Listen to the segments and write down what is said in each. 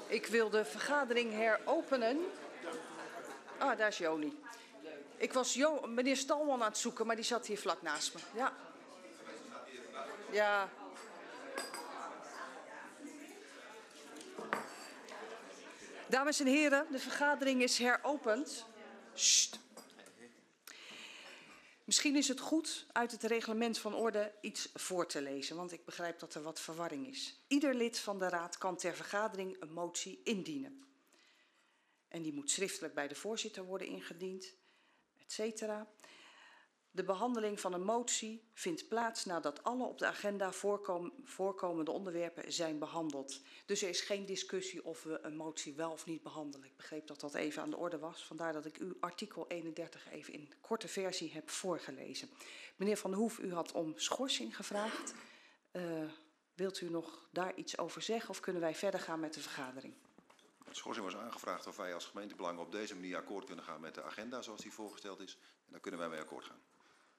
Ik wil de vergadering heropenen. Ah, daar is Joni. Ik was meneer Stalman aan het zoeken, maar die zat hier vlak naast me. Ja. Ja. Dames en heren, de vergadering is heropend. Sst. Misschien is het goed uit het reglement van orde iets voor te lezen, want ik begrijp dat er wat verwarring is. Ieder lid van de raad kan ter vergadering een motie indienen. En die moet schriftelijk bij de voorzitter worden ingediend, etc. De behandeling van een motie vindt plaats nadat alle op de agenda voorkomende onderwerpen zijn behandeld. Dus er is geen discussie of we een motie wel of niet behandelen. Ik begreep dat dat even aan de orde was. Vandaar dat ik u artikel 31 even in korte versie heb voorgelezen. Meneer Van der Hoef, u had om schorsing gevraagd. Wilt u nog daar iets over zeggen of kunnen wij verder gaan met de vergadering? De schorsing was aangevraagd of wij als gemeentebelang op deze manier akkoord kunnen gaan met de agenda zoals die voorgesteld is. En daar kunnen wij mee akkoord gaan.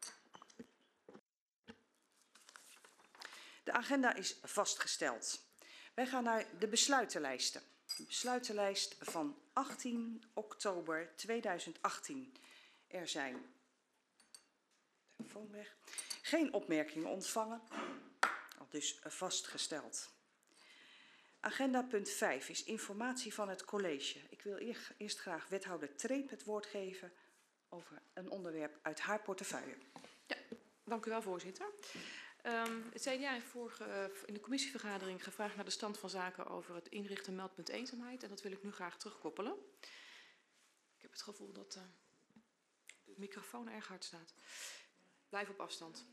De agenda is vastgesteld. Wij gaan naar de besluitenlijsten. De besluitenlijst van 18 oktober 2018. Er zijn telefoon weg. Geen opmerkingen ontvangen. Al dus vastgesteld. Agenda punt 5 is informatie van het college. Ik wil eerst graag wethouder Treep het woord geven over een onderwerp uit haar portefeuille. Ja, dank u wel, voorzitter. Het CDA heeft in de commissievergadering gevraagd naar de stand van zaken over het inrichten meldpunt eenzaamheid. En dat wil ik nu graag terugkoppelen. Ik heb het gevoel dat de microfoon erg hard staat. Blijf op afstand.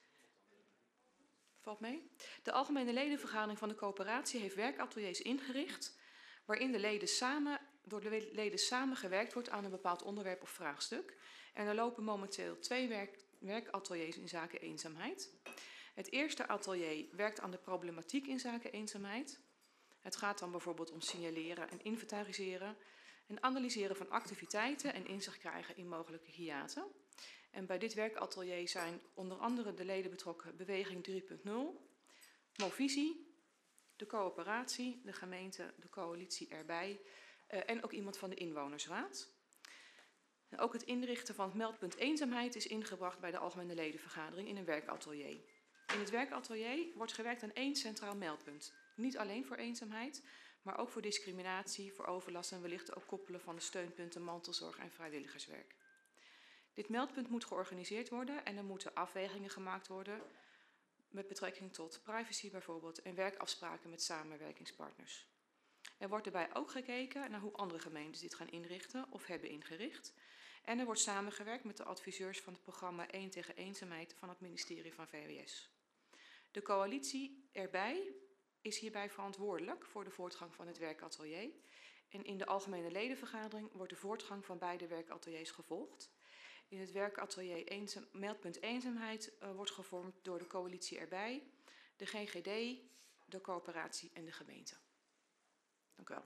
Valt mee? De algemene ledenvergadering van de coöperatie heeft werkateliers ingericht waarin door de leden samen gewerkt wordt aan een bepaald onderwerp of vraagstuk. En er lopen momenteel 2 werkateliers in zaken eenzaamheid. Het eerste atelier werkt aan de problematiek in zaken eenzaamheid. Het gaat dan bijvoorbeeld om signaleren en inventariseren en analyseren van activiteiten en inzicht krijgen in mogelijke hiaten. En bij dit werkatelier zijn onder andere de leden betrokken Beweging 3.0, Movisie, de coöperatie, de gemeente, de coalitie erbij en ook iemand van de inwonersraad. En ook het inrichten van het meldpunt eenzaamheid is ingebracht bij de algemene ledenvergadering in een werkatelier. In het werkatelier wordt gewerkt aan 1 centraal meldpunt. Niet alleen voor eenzaamheid, maar ook voor discriminatie, voor overlast en wellicht ook koppelen van de steunpunten mantelzorg en vrijwilligerswerk. Dit meldpunt moet georganiseerd worden en er moeten afwegingen gemaakt worden met betrekking tot privacy bijvoorbeeld en werkafspraken met samenwerkingspartners. Er wordt erbij ook gekeken naar hoe andere gemeentes dit gaan inrichten of hebben ingericht. En er wordt samengewerkt met de adviseurs van het programma 1 tegen eenzaamheid van het ministerie van VWS. De coalitie erbij is hierbij verantwoordelijk voor de voortgang van het werkatelier. En in de algemene ledenvergadering wordt de voortgang van beide werkateliers gevolgd. In het werkatelier meldpunt eenzaamheid wordt gevormd door de coalitie erbij, de GGD, de coöperatie en de gemeente. Dank u wel.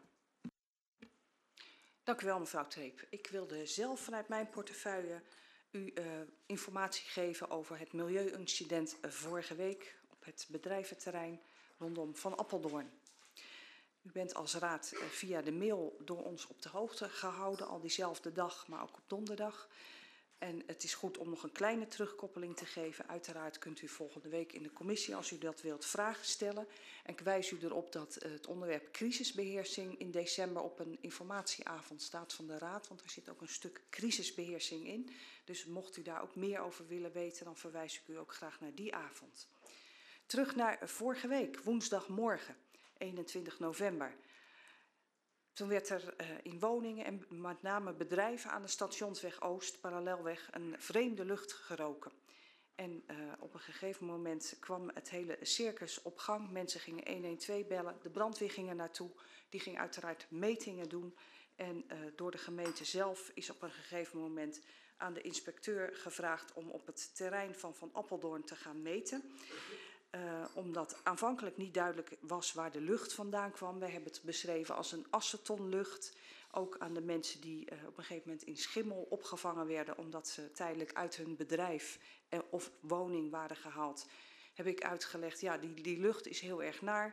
Dank u wel, mevrouw Treep. Ik wilde zelf vanuit mijn portefeuille u informatie geven over het milieuincident vorige week op het bedrijventerrein rondom Van Apeldoorn. U bent als raad via de mail door ons op de hoogte gehouden, al diezelfde dag, maar ook op donderdag. En het is goed om nog een kleine terugkoppeling te geven. Uiteraard kunt u volgende week in de commissie, als u dat wilt, vragen stellen. En ik wijs u erop dat het onderwerp crisisbeheersing in december op een informatieavond staat van de Raad. Want er zit ook een stuk crisisbeheersing in. Dus mocht u daar ook meer over willen weten, dan verwijs ik u ook graag naar die avond. Terug naar vorige week, woensdagmorgen, 21 november. Toen werd er in woningen en met name bedrijven aan de Stationsweg Oost, parallelweg, een vreemde lucht geroken. En op een gegeven moment kwam het hele circus op gang. Mensen gingen 112 bellen, de brandweer ging er naartoe. Die ging uiteraard metingen doen. En door de gemeente zelf is op een gegeven moment aan de inspecteur gevraagd om op het terrein van Van Apeldoorn te gaan meten. Omdat aanvankelijk niet duidelijk was waar de lucht vandaan kwam. Wij hebben het beschreven als een acetonlucht. Ook aan de mensen die op een gegeven moment in Schimmel opgevangen werden, omdat ze tijdelijk uit hun bedrijf of woning waren gehaald, heb ik uitgelegd, ja, die lucht is heel erg naar.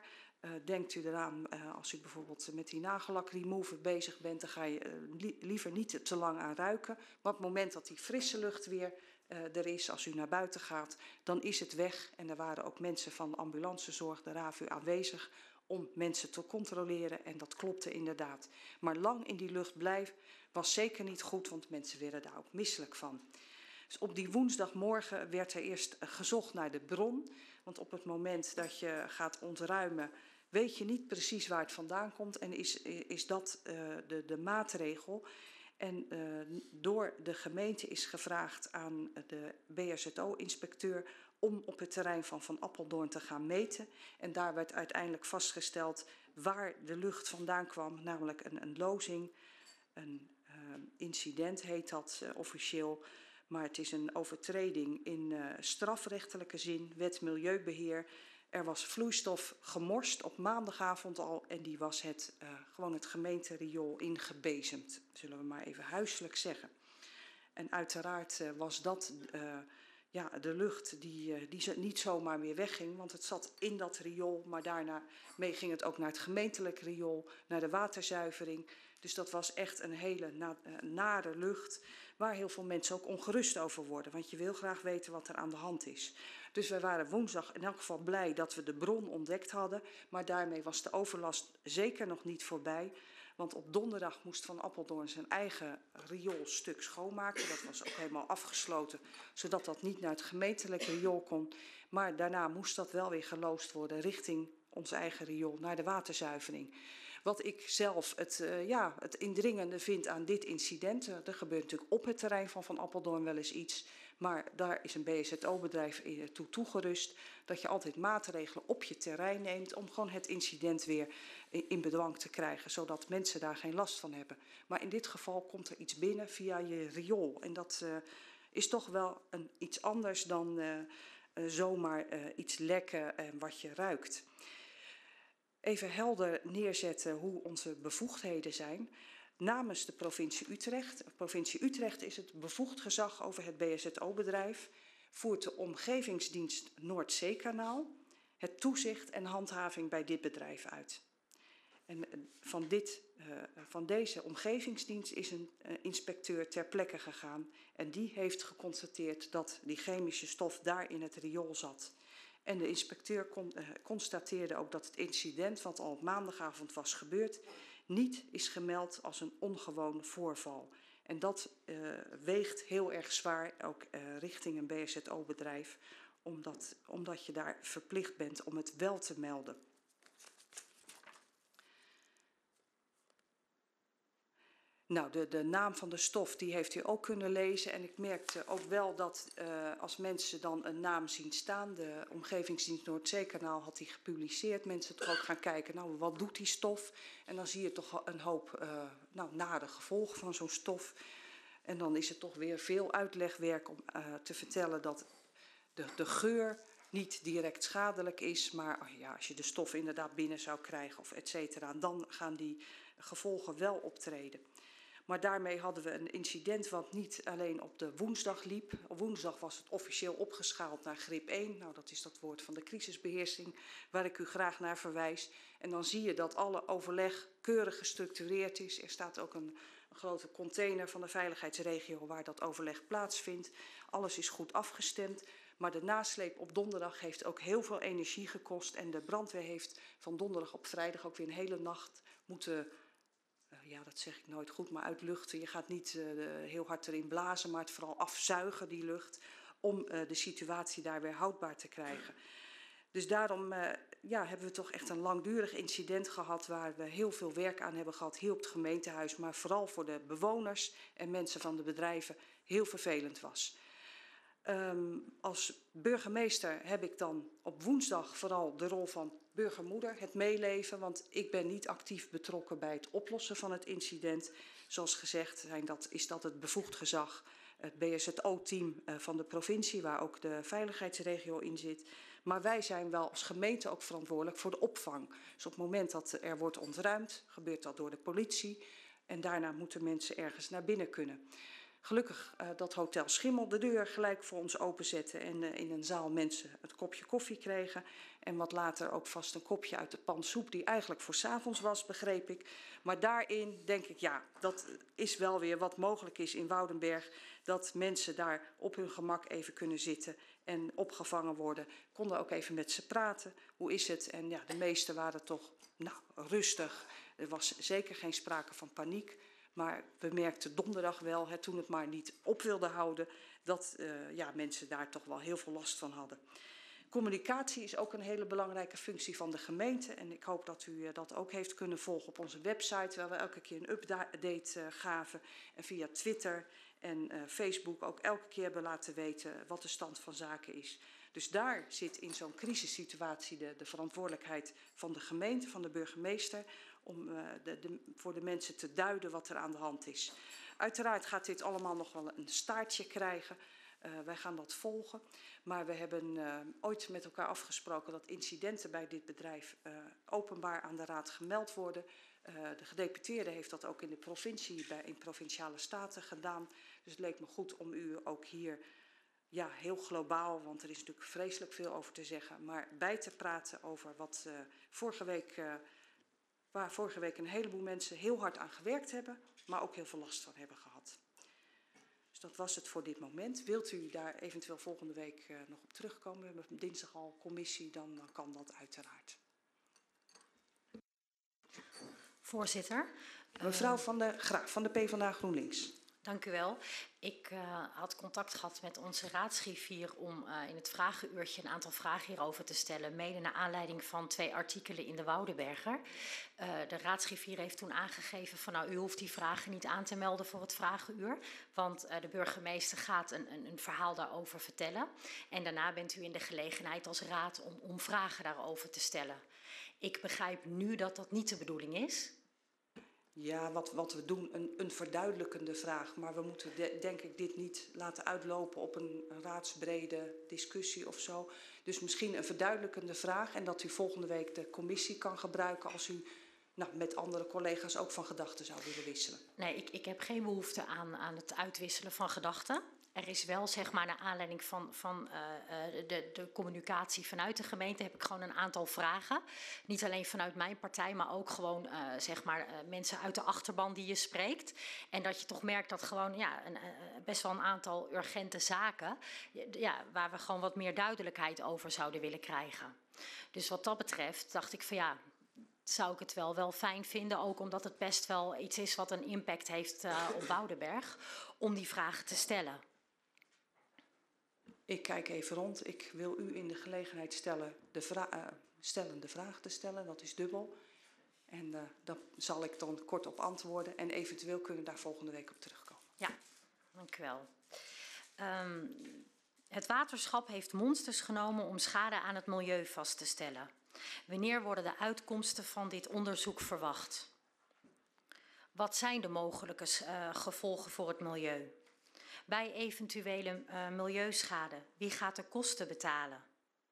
Denkt u eraan, als u bijvoorbeeld met die nagellak remover bezig bent, dan ga je liever niet te lang aan ruiken. Maar op het moment dat die frisse lucht weer er is, als u naar buiten gaat, dan is het weg. En er waren ook mensen van ambulancezorg, de RAVU, aanwezig om mensen te controleren. En dat klopte inderdaad. Maar lang in die lucht blijven was zeker niet goed, want mensen werden daar ook misselijk van. Dus op die woensdagmorgen werd er eerst gezocht naar de bron. Want op het moment dat je gaat ontruimen, weet je niet precies waar het vandaan komt. En is dat de maatregel. En door de gemeente is gevraagd aan de BRZO-inspecteur om op het terrein van Apeldoorn te gaan meten. En daar werd uiteindelijk vastgesteld waar de lucht vandaan kwam, namelijk een lozing, een incident heet dat officieel. Maar het is een overtreding in strafrechtelijke zin, wet milieubeheer. Er was vloeistof gemorst op maandagavond al en die was gewoon het gemeenteriool ingebezemd. Zullen we maar even huiselijk zeggen. En uiteraard was dat de lucht die niet zomaar meer wegging, want het zat in dat riool. Maar daarna mee ging het ook naar het gemeentelijk riool, naar de waterzuivering. Dus dat was echt een hele nare lucht waar heel veel mensen ook ongerust over worden. Want je wil graag weten wat er aan de hand is. Dus wij waren woensdag in elk geval blij dat we de bron ontdekt hadden. Maar daarmee was de overlast zeker nog niet voorbij. Want op donderdag moest Van Apeldoorn zijn eigen rioolstuk schoonmaken. Dat was ook helemaal afgesloten, zodat dat niet naar het gemeentelijk riool kon. Maar daarna moest dat wel weer geloosd worden richting ons eigen riool, naar de waterzuivering. Wat ik zelf het indringende vind aan dit incident. Er gebeurt natuurlijk op het terrein van Apeldoorn wel eens iets. Maar daar is een BSZO-bedrijf toe toegerust. Dat je altijd maatregelen op je terrein neemt om gewoon het incident weer in bedwang te krijgen. Zodat mensen daar geen last van hebben. Maar in dit geval komt er iets binnen via je riool. En dat is toch wel iets anders dan zomaar iets lekken en wat je ruikt. Even helder neerzetten hoe onze bevoegdheden zijn. Namens de provincie Utrecht. De provincie Utrecht is het bevoegd gezag over het BSZO-bedrijf. Voert de omgevingsdienst Noordzeekanaal het toezicht en handhaving bij dit bedrijf uit. En van deze omgevingsdienst is een inspecteur ter plekke gegaan. En die heeft geconstateerd dat die chemische stof daar in het riool zat. En de inspecteur constateerde ook dat het incident, wat al op maandagavond was gebeurd, niet is gemeld als een ongewoon voorval. En dat weegt heel erg zwaar, ook richting een BSZO-bedrijf, omdat je daar verplicht bent om het wel te melden. Nou, de naam van de stof die heeft u ook kunnen lezen. En ik merkte ook wel dat als mensen dan een naam zien staan, de omgevingsdienst Noordzeekanaal had die gepubliceerd. Mensen toch ook gaan kijken, nou, wat doet die stof? En dan zie je toch een hoop nare gevolgen van zo'n stof. En dan is het toch weer veel uitlegwerk om te vertellen dat de geur niet direct schadelijk is. Maar als je de stof inderdaad binnen zou krijgen of et cetera, dan gaan die gevolgen wel optreden. Maar daarmee hadden we een incident wat niet alleen op de woensdag liep. Op woensdag was het officieel opgeschaald naar grip 1. Nou, dat is dat woord van de crisisbeheersing waar ik u graag naar verwijs. En dan zie je dat alle overleg keurig gestructureerd is. Er staat ook een grote container van de veiligheidsregio waar dat overleg plaatsvindt. Alles is goed afgestemd. Maar de nasleep op donderdag heeft ook heel veel energie gekost. En de brandweer heeft van donderdag op vrijdag ook weer een hele nacht moeten, dat zeg ik nooit goed, maar uitluchten. Je gaat niet heel hard erin blazen, maar het vooral afzuigen, die lucht, om de situatie daar weer houdbaar te krijgen. Dus daarom hebben we toch echt een langdurig incident gehad waar we heel veel werk aan hebben gehad, hier op het gemeentehuis, maar vooral voor de bewoners en mensen van de bedrijven heel vervelend was. Als burgemeester heb ik dan op woensdag vooral de rol van burgermoeder, het meeleven, want ik ben niet actief betrokken bij het oplossen van het incident. Zoals gezegd is dat het bevoegd gezag, het BSZO-team van de provincie, waar ook de veiligheidsregio in zit. Maar wij zijn wel als gemeente ook verantwoordelijk voor de opvang. Dus op het moment dat er wordt ontruimd, gebeurt dat door de politie. En daarna moeten mensen ergens naar binnen kunnen. gelukkig dat Hotel Schimmel de deur gelijk voor ons openzette en in een zaal mensen het kopje koffie kregen. En wat later ook vast een kopje uit de pan soep die eigenlijk voor 's avonds was, begreep ik. Maar daarin denk ik, ja, dat is wel weer wat mogelijk is in Woudenberg. Dat mensen daar op hun gemak even kunnen zitten en opgevangen worden. Konden ook even met ze praten. Hoe is het? En ja, de meesten waren toch rustig. Er was zeker geen sprake van paniek. Maar we merkten donderdag wel, toen het maar niet op wilde houden, dat mensen daar toch wel heel veel last van hadden. Communicatie is ook een hele belangrijke functie van de gemeente. En ik hoop dat u dat ook heeft kunnen volgen op onze website, waar we elke keer een update gaven. En via Twitter en Facebook ook elke keer hebben laten weten wat de stand van zaken is. Dus daar zit in zo'n crisissituatie de verantwoordelijkheid van de gemeente, van de burgemeester, om voor de mensen te duiden wat er aan de hand is. Uiteraard gaat dit allemaal nog wel een staartje krijgen. Wij gaan dat volgen. Maar we hebben ooit met elkaar afgesproken dat incidenten bij dit bedrijf openbaar aan de raad gemeld worden. De gedeputeerde heeft dat ook in de provincie, in provinciale staten gedaan. Dus het leek me goed om u ook hier heel globaal, want er is natuurlijk vreselijk veel over te zeggen, maar bij te praten over wat waar vorige week een heleboel mensen heel hard aan gewerkt hebben, maar ook heel veel last van hebben gehad. Dus dat was het voor dit moment. Wilt u daar eventueel volgende week nog op terugkomen? We hebben dinsdag al commissie, dan kan dat uiteraard. Voorzitter. Mevrouw van de Graaf van de PvdA GroenLinks. Dank u wel. Ik had contact gehad met onze raadsgriffier om in het vragenuurtje een aantal vragen hierover te stellen. Mede naar aanleiding van 2 artikelen in de Woudenberger. De raadsgriffier heeft toen aangegeven van u hoeft die vragen niet aan te melden voor het vragenuur. Want de burgemeester gaat een verhaal daarover vertellen. En daarna bent u in de gelegenheid als raad om vragen daarover te stellen. Ik begrijp nu dat dat niet de bedoeling is. Ja, wat we doen, een verduidelijkende vraag. Maar we moeten denk ik dit niet laten uitlopen op een raadsbrede discussie of zo. Dus misschien een verduidelijkende vraag en dat u volgende week de commissie kan gebruiken als u met andere collega's ook van gedachten zou willen wisselen. Nee, ik heb geen behoefte aan het uitwisselen van gedachten. Er is wel, zeg maar, naar aanleiding van de communicatie vanuit de gemeente heb ik gewoon een aantal vragen. Niet alleen vanuit mijn partij, maar ook gewoon, mensen uit de achterban die je spreekt. En dat je toch merkt dat gewoon, best wel een aantal urgente zaken, waar we gewoon wat meer duidelijkheid over zouden willen krijgen. Dus wat dat betreft dacht ik van zou ik het wel fijn vinden, ook omdat het best wel iets is wat een impact heeft op Woudenberg, om die vragen te stellen. Ik kijk even rond. Ik wil u in de gelegenheid stellen de vraag te stellen. Dat is dubbel. En daar zal ik dan kort op antwoorden. En eventueel kunnen we daar volgende week op terugkomen. Ja, dank u wel. Het waterschap heeft monsters genomen om schade aan het milieu vast te stellen. Wanneer worden de uitkomsten van dit onderzoek verwacht? Wat zijn de mogelijke gevolgen voor het milieu? Bij eventuele milieuschade, wie gaat de kosten betalen?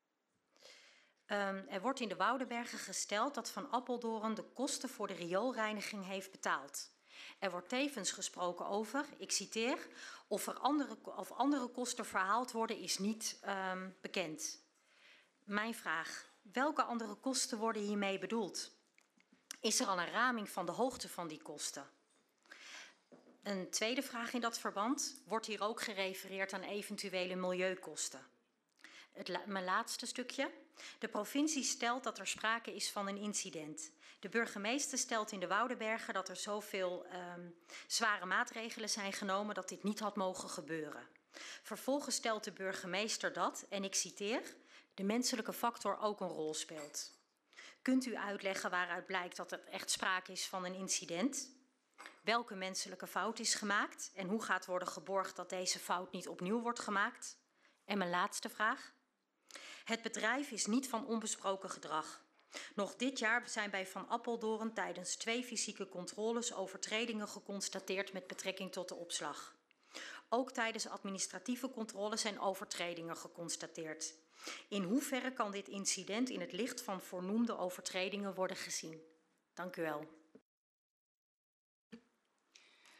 Er wordt in de Woudenbergen gesteld dat Van Apeldoorn de kosten voor de rioolreiniging heeft betaald. Er wordt tevens gesproken over, ik citeer, of andere kosten verhaald worden is niet bekend. Mijn vraag, welke andere kosten worden hiermee bedoeld? Is er al een raming van de hoogte van die kosten? Een tweede vraag in dat verband, wordt hier ook gerefereerd aan eventuele milieukosten? Mijn laatste stukje. De provincie stelt dat er sprake is van een incident. De burgemeester stelt in de Woudenbergen dat er zoveel zware maatregelen zijn genomen dat dit niet had mogen gebeuren. Vervolgens stelt de burgemeester dat, en ik citeer, de menselijke factor ook een rol speelt. Kunt u uitleggen waaruit blijkt dat er echt sprake is van een incident? Welke menselijke fout is gemaakt en hoe gaat worden geborgd dat deze fout niet opnieuw wordt gemaakt? En mijn laatste vraag. Het bedrijf is niet van onbesproken gedrag. Nog dit jaar zijn bij Van Apeldoorn tijdens 2 fysieke controles overtredingen geconstateerd met betrekking tot de opslag. Ook tijdens administratieve controles zijn overtredingen geconstateerd. In hoeverre kan dit incident in het licht van voornoemde overtredingen worden gezien? Dank u wel.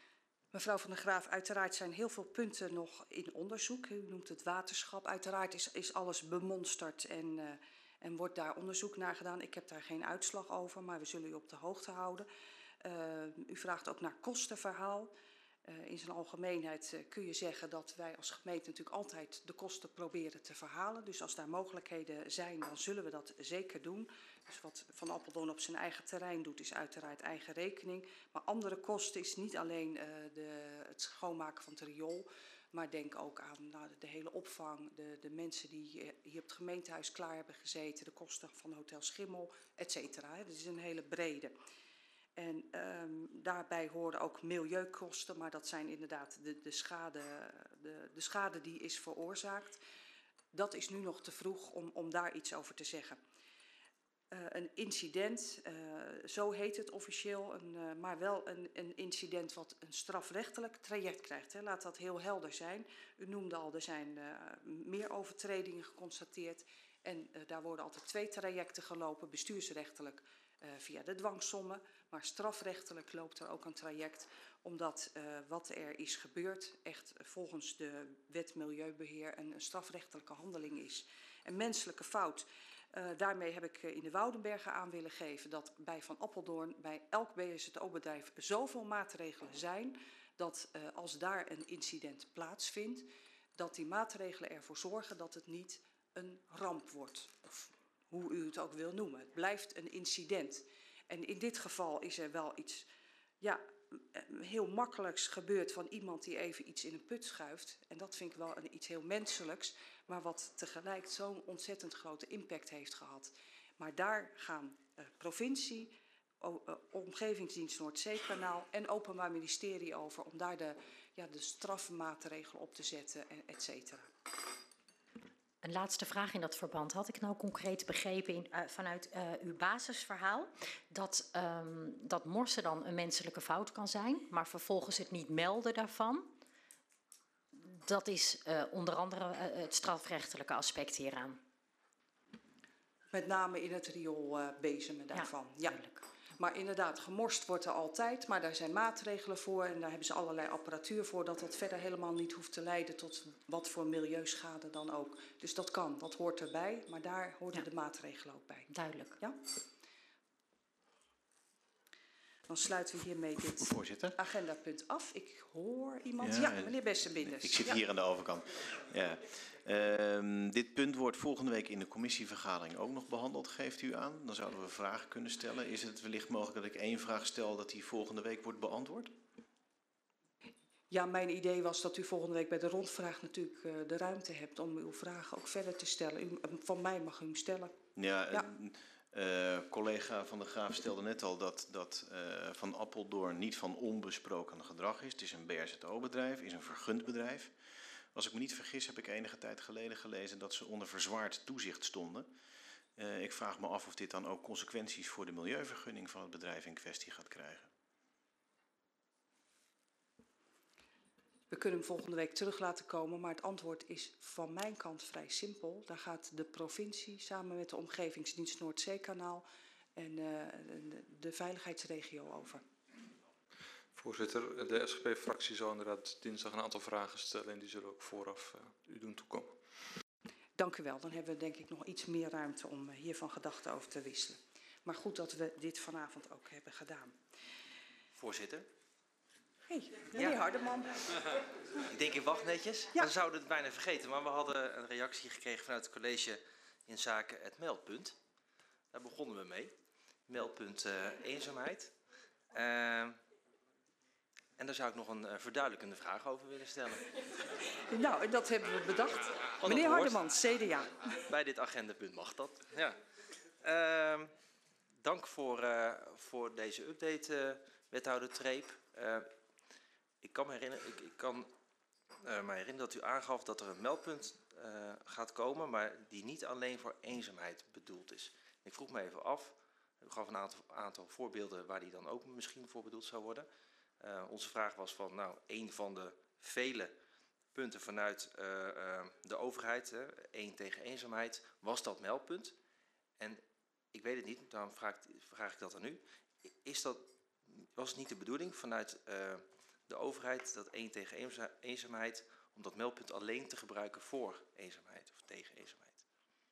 Mevrouw van der Graaf, uiteraard zijn heel veel punten nog in onderzoek. U noemt het waterschap. Uiteraard is alles bemonsterd en wordt daar onderzoek naar gedaan. Ik heb daar geen uitslag over, maar we zullen u op de hoogte houden. U vraagt ook naar kostenverhaal. In zijn algemeenheid kun je zeggen dat wij als gemeente natuurlijk altijd de kosten proberen te verhalen. Dus als daar mogelijkheden zijn, dan zullen we dat zeker doen. Dus wat Van Apeldoorn op zijn eigen terrein doet, is uiteraard eigen rekening. Maar andere kosten is niet alleen het schoonmaken van het riool, maar denk ook aan de hele opvang, de mensen die hier op het gemeentehuis klaar hebben gezeten, de kosten van Hotel Schimmel, et cetera. Dat is een hele brede. En daarbij horen ook milieukosten, maar dat zijn inderdaad de schade die is veroorzaakt. Dat is nu nog te vroeg om daar iets over te zeggen. Een incident, zo heet het officieel, maar wel een incident wat een strafrechtelijk traject krijgt. Hè. Laat dat heel helder zijn. U noemde al, er zijn meer overtredingen geconstateerd. En daar worden altijd 2 trajecten gelopen, bestuursrechtelijk via de dwangsommen. Maar strafrechtelijk loopt er ook een traject, omdat wat er is gebeurd echt volgens de wet Milieubeheer een strafrechtelijke handeling is. Een menselijke fout. Daarmee heb ik in de Woudenbergen aan willen geven dat bij Van Apeldoorn bij elk BSO-bedrijf zoveel maatregelen zijn dat als daar een incident plaatsvindt, dat die maatregelen ervoor zorgen dat het niet een ramp wordt. Of hoe u het ook wil noemen. Het blijft een incident. En in dit geval is er wel iets heel makkelijks gebeurd van iemand die even iets in een put schuift. En dat vind ik wel iets heel menselijks, maar wat tegelijk zo'n ontzettend grote impact heeft gehad. Maar daar gaan provincie, Omgevingsdienst Noordzeekanaal en Openbaar Ministerie over om daar de strafmaatregelen op te zetten, et cetera. Een laatste vraag in dat verband. Had ik nou concreet begrepen vanuit uw basisverhaal dat morsen dan een menselijke fout kan zijn, maar vervolgens het niet melden daarvan? Dat is onder andere het strafrechtelijke aspect hieraan. Met name in het riool bezemen daarvan. Ja, duidelijk. Maar inderdaad, gemorst wordt er altijd, maar daar zijn maatregelen voor en daar hebben ze allerlei apparatuur voor, dat dat verder helemaal niet hoeft te leiden tot wat voor milieuschade dan ook. Dus dat kan, dat hoort erbij, maar daar horen de maatregelen ook bij. Duidelijk. Ja? Dan sluiten we hiermee dit agendapunt af. Ik hoor iemand. Ja, meneer Bessenbinders. Ik zit hier aan de overkant. Ja. Dit punt wordt volgende week in de commissievergadering ook nog behandeld, geeft u aan. Dan zouden we vragen kunnen stellen. Is het wellicht mogelijk dat ik 1 vraag stel dat die volgende week wordt beantwoord? Ja, mijn idee was dat u volgende week bij de rondvraag natuurlijk de ruimte hebt om uw vragen ook verder te stellen. Van mij mag u hem stellen. Collega Van der Graaf stelde net al dat Van Apeldoorn niet van onbesproken gedrag is. Het is een BRZO-bedrijf, is een vergund bedrijf. Als ik me niet vergis heb ik enige tijd geleden gelezen dat ze onder verzwaard toezicht stonden. Ik vraag me af of dit dan ook consequenties voor de milieuvergunning van het bedrijf in kwestie gaat krijgen. We kunnen hem volgende week terug laten komen, maar het antwoord is van mijn kant vrij simpel. Daar gaat de provincie samen met de Omgevingsdienst Noordzeekanaal en de veiligheidsregio over. Voorzitter, de SGP-fractie zal inderdaad dinsdag een aantal vragen stellen en die zullen ook vooraf u doen toekomen. Dank u wel. Dan hebben we denk ik nog iets meer ruimte om hier van gedachten over te wisselen. Maar goed dat we dit vanavond ook hebben gedaan. Voorzitter. Hey, meneer Hardeman. Ik denk ik wacht netjes. Ja. We zouden het bijna vergeten, maar we hadden een reactie gekregen vanuit het college in zaken het meldpunt. Daar begonnen we mee. Meldpunt eenzaamheid. En daar zou ik nog een verduidelijkende vraag over willen stellen. Nou, dat hebben we bedacht. Meneer Hardeman, CDA. Bij dit agendapunt mag dat. Ja. Dank voor deze update, wethouder Treep. Ik kan me herinneren dat u aangaf dat er een meldpunt gaat komen, maar die niet alleen voor eenzaamheid bedoeld is. Ik vroeg me even af, u gaf een aantal voorbeelden waar die dan ook misschien voor bedoeld zou worden. Onze vraag was van, nou, een van de vele punten vanuit de overheid, 1 tegen eenzaamheid, was dat meldpunt. En ik weet het niet, daarom vraag ik dat aan u. Was het niet de bedoeling vanuit de overheid dat 1 tegen eenzaamheid om dat meldpunt alleen te gebruiken voor eenzaamheid of tegen eenzaamheid.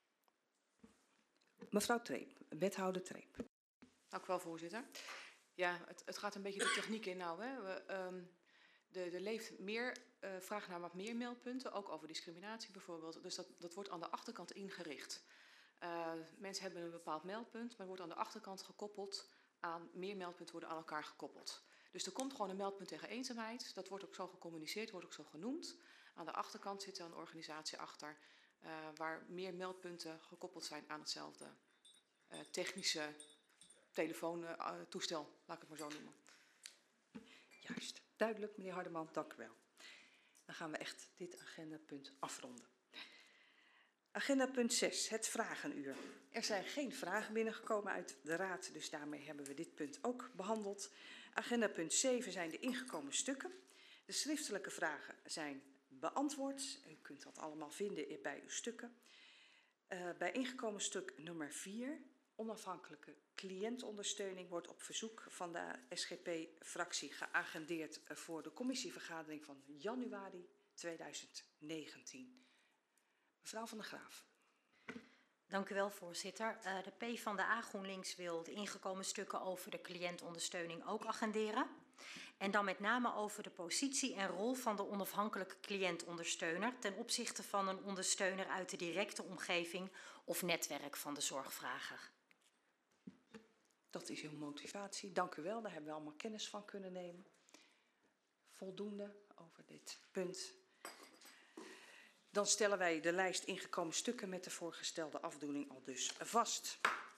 Mevrouw Treep, wethouder Treep. Dank u wel, voorzitter. Ja, het gaat een beetje de techniek in nou. Hè. Er leeft meer vraag naar wat meer meldpunten, ook over discriminatie bijvoorbeeld. Dus dat wordt aan de achterkant ingericht. Mensen hebben een bepaald meldpunt, maar wordt aan de achterkant gekoppeld aan meer meldpunten worden aan elkaar gekoppeld. Dus er komt gewoon een meldpunt tegen eenzaamheid. Dat wordt ook zo gecommuniceerd, wordt ook zo genoemd. Aan de achterkant zit er een organisatie achter waar meer meldpunten gekoppeld zijn aan hetzelfde technische telefoontoestel, laat ik het maar zo noemen. Juist, duidelijk meneer Hardeman, dank u wel. Dan gaan we echt dit agendapunt afronden. Agenda punt 6, het vragenuur. Er zijn geen vragen binnengekomen uit de raad, dus daarmee hebben we dit punt ook behandeld. Agenda punt 7 zijn de ingekomen stukken. De schriftelijke vragen zijn beantwoord. U kunt dat allemaal vinden bij uw stukken. Bij ingekomen stuk nummer 4, onafhankelijke cliëntondersteuning, wordt op verzoek van de SGP-fractie geagendeerd voor de commissievergadering van januari 2019. Mevrouw van der Graaf. Dank u wel, voorzitter. De PvdA GroenLinks wil de ingekomen stukken over de cliëntondersteuning ook agenderen. En dan met name over de positie en rol van de onafhankelijke cliëntondersteuner ten opzichte van een ondersteuner uit de directe omgeving of netwerk van de zorgvrager. Dat is uw motivatie. Dank u wel, daar hebben we allemaal kennis van kunnen nemen. Voldoende over dit punt. Dan stellen wij de lijst ingekomen stukken met de voorgestelde afdoening al dus vast.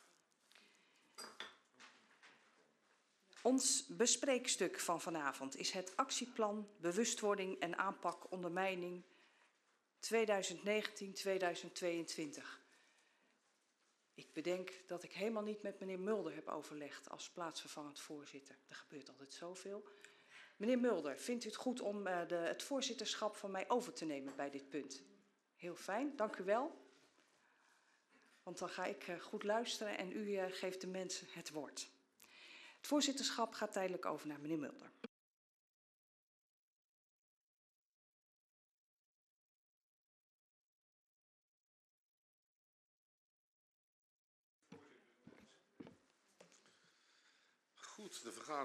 Ons bespreekstuk van vanavond is het actieplan bewustwording en aanpak ondermijning 2019-2022. Ik bedenk dat ik helemaal niet met meneer Mulder heb overlegd als plaatsvervangend voorzitter. Er gebeurt altijd zoveel. Meneer Mulder, vindt u het goed om het voorzitterschap van mij over te nemen bij dit punt? Heel fijn, dank u wel. Want dan ga ik goed luisteren en u geeft de mensen het woord. Het voorzitterschap gaat tijdelijk over naar meneer Mulder. Goed,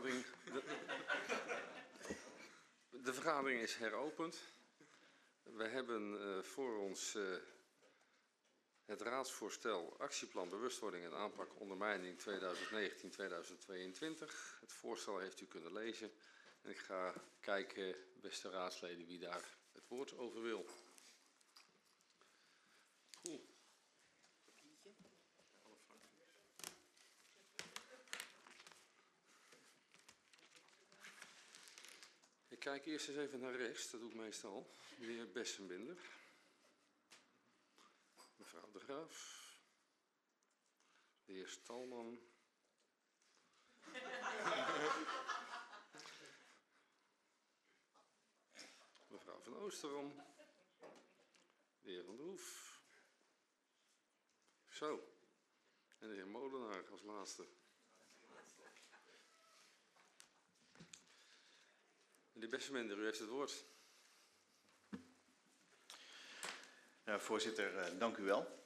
de vergadering is heropend. We hebben voor ons het raadsvoorstel actieplan bewustwording en aanpak ondermijning 2019-2022. Het voorstel heeft u kunnen lezen. En ik ga kijken, beste raadsleden, wie daar het woord over wil. Goed. Ik kijk eerst eens even naar rechts, dat doe ik meestal. De heer Bessenbinder. Mevrouw de Graaf. De heer Stalman. Mevrouw van Oosterom. De heer Van der Hoef. Zo. En de heer Molenaar als laatste. Meneer Bessenbinder, u heeft het woord. Ja, voorzitter, dank u wel.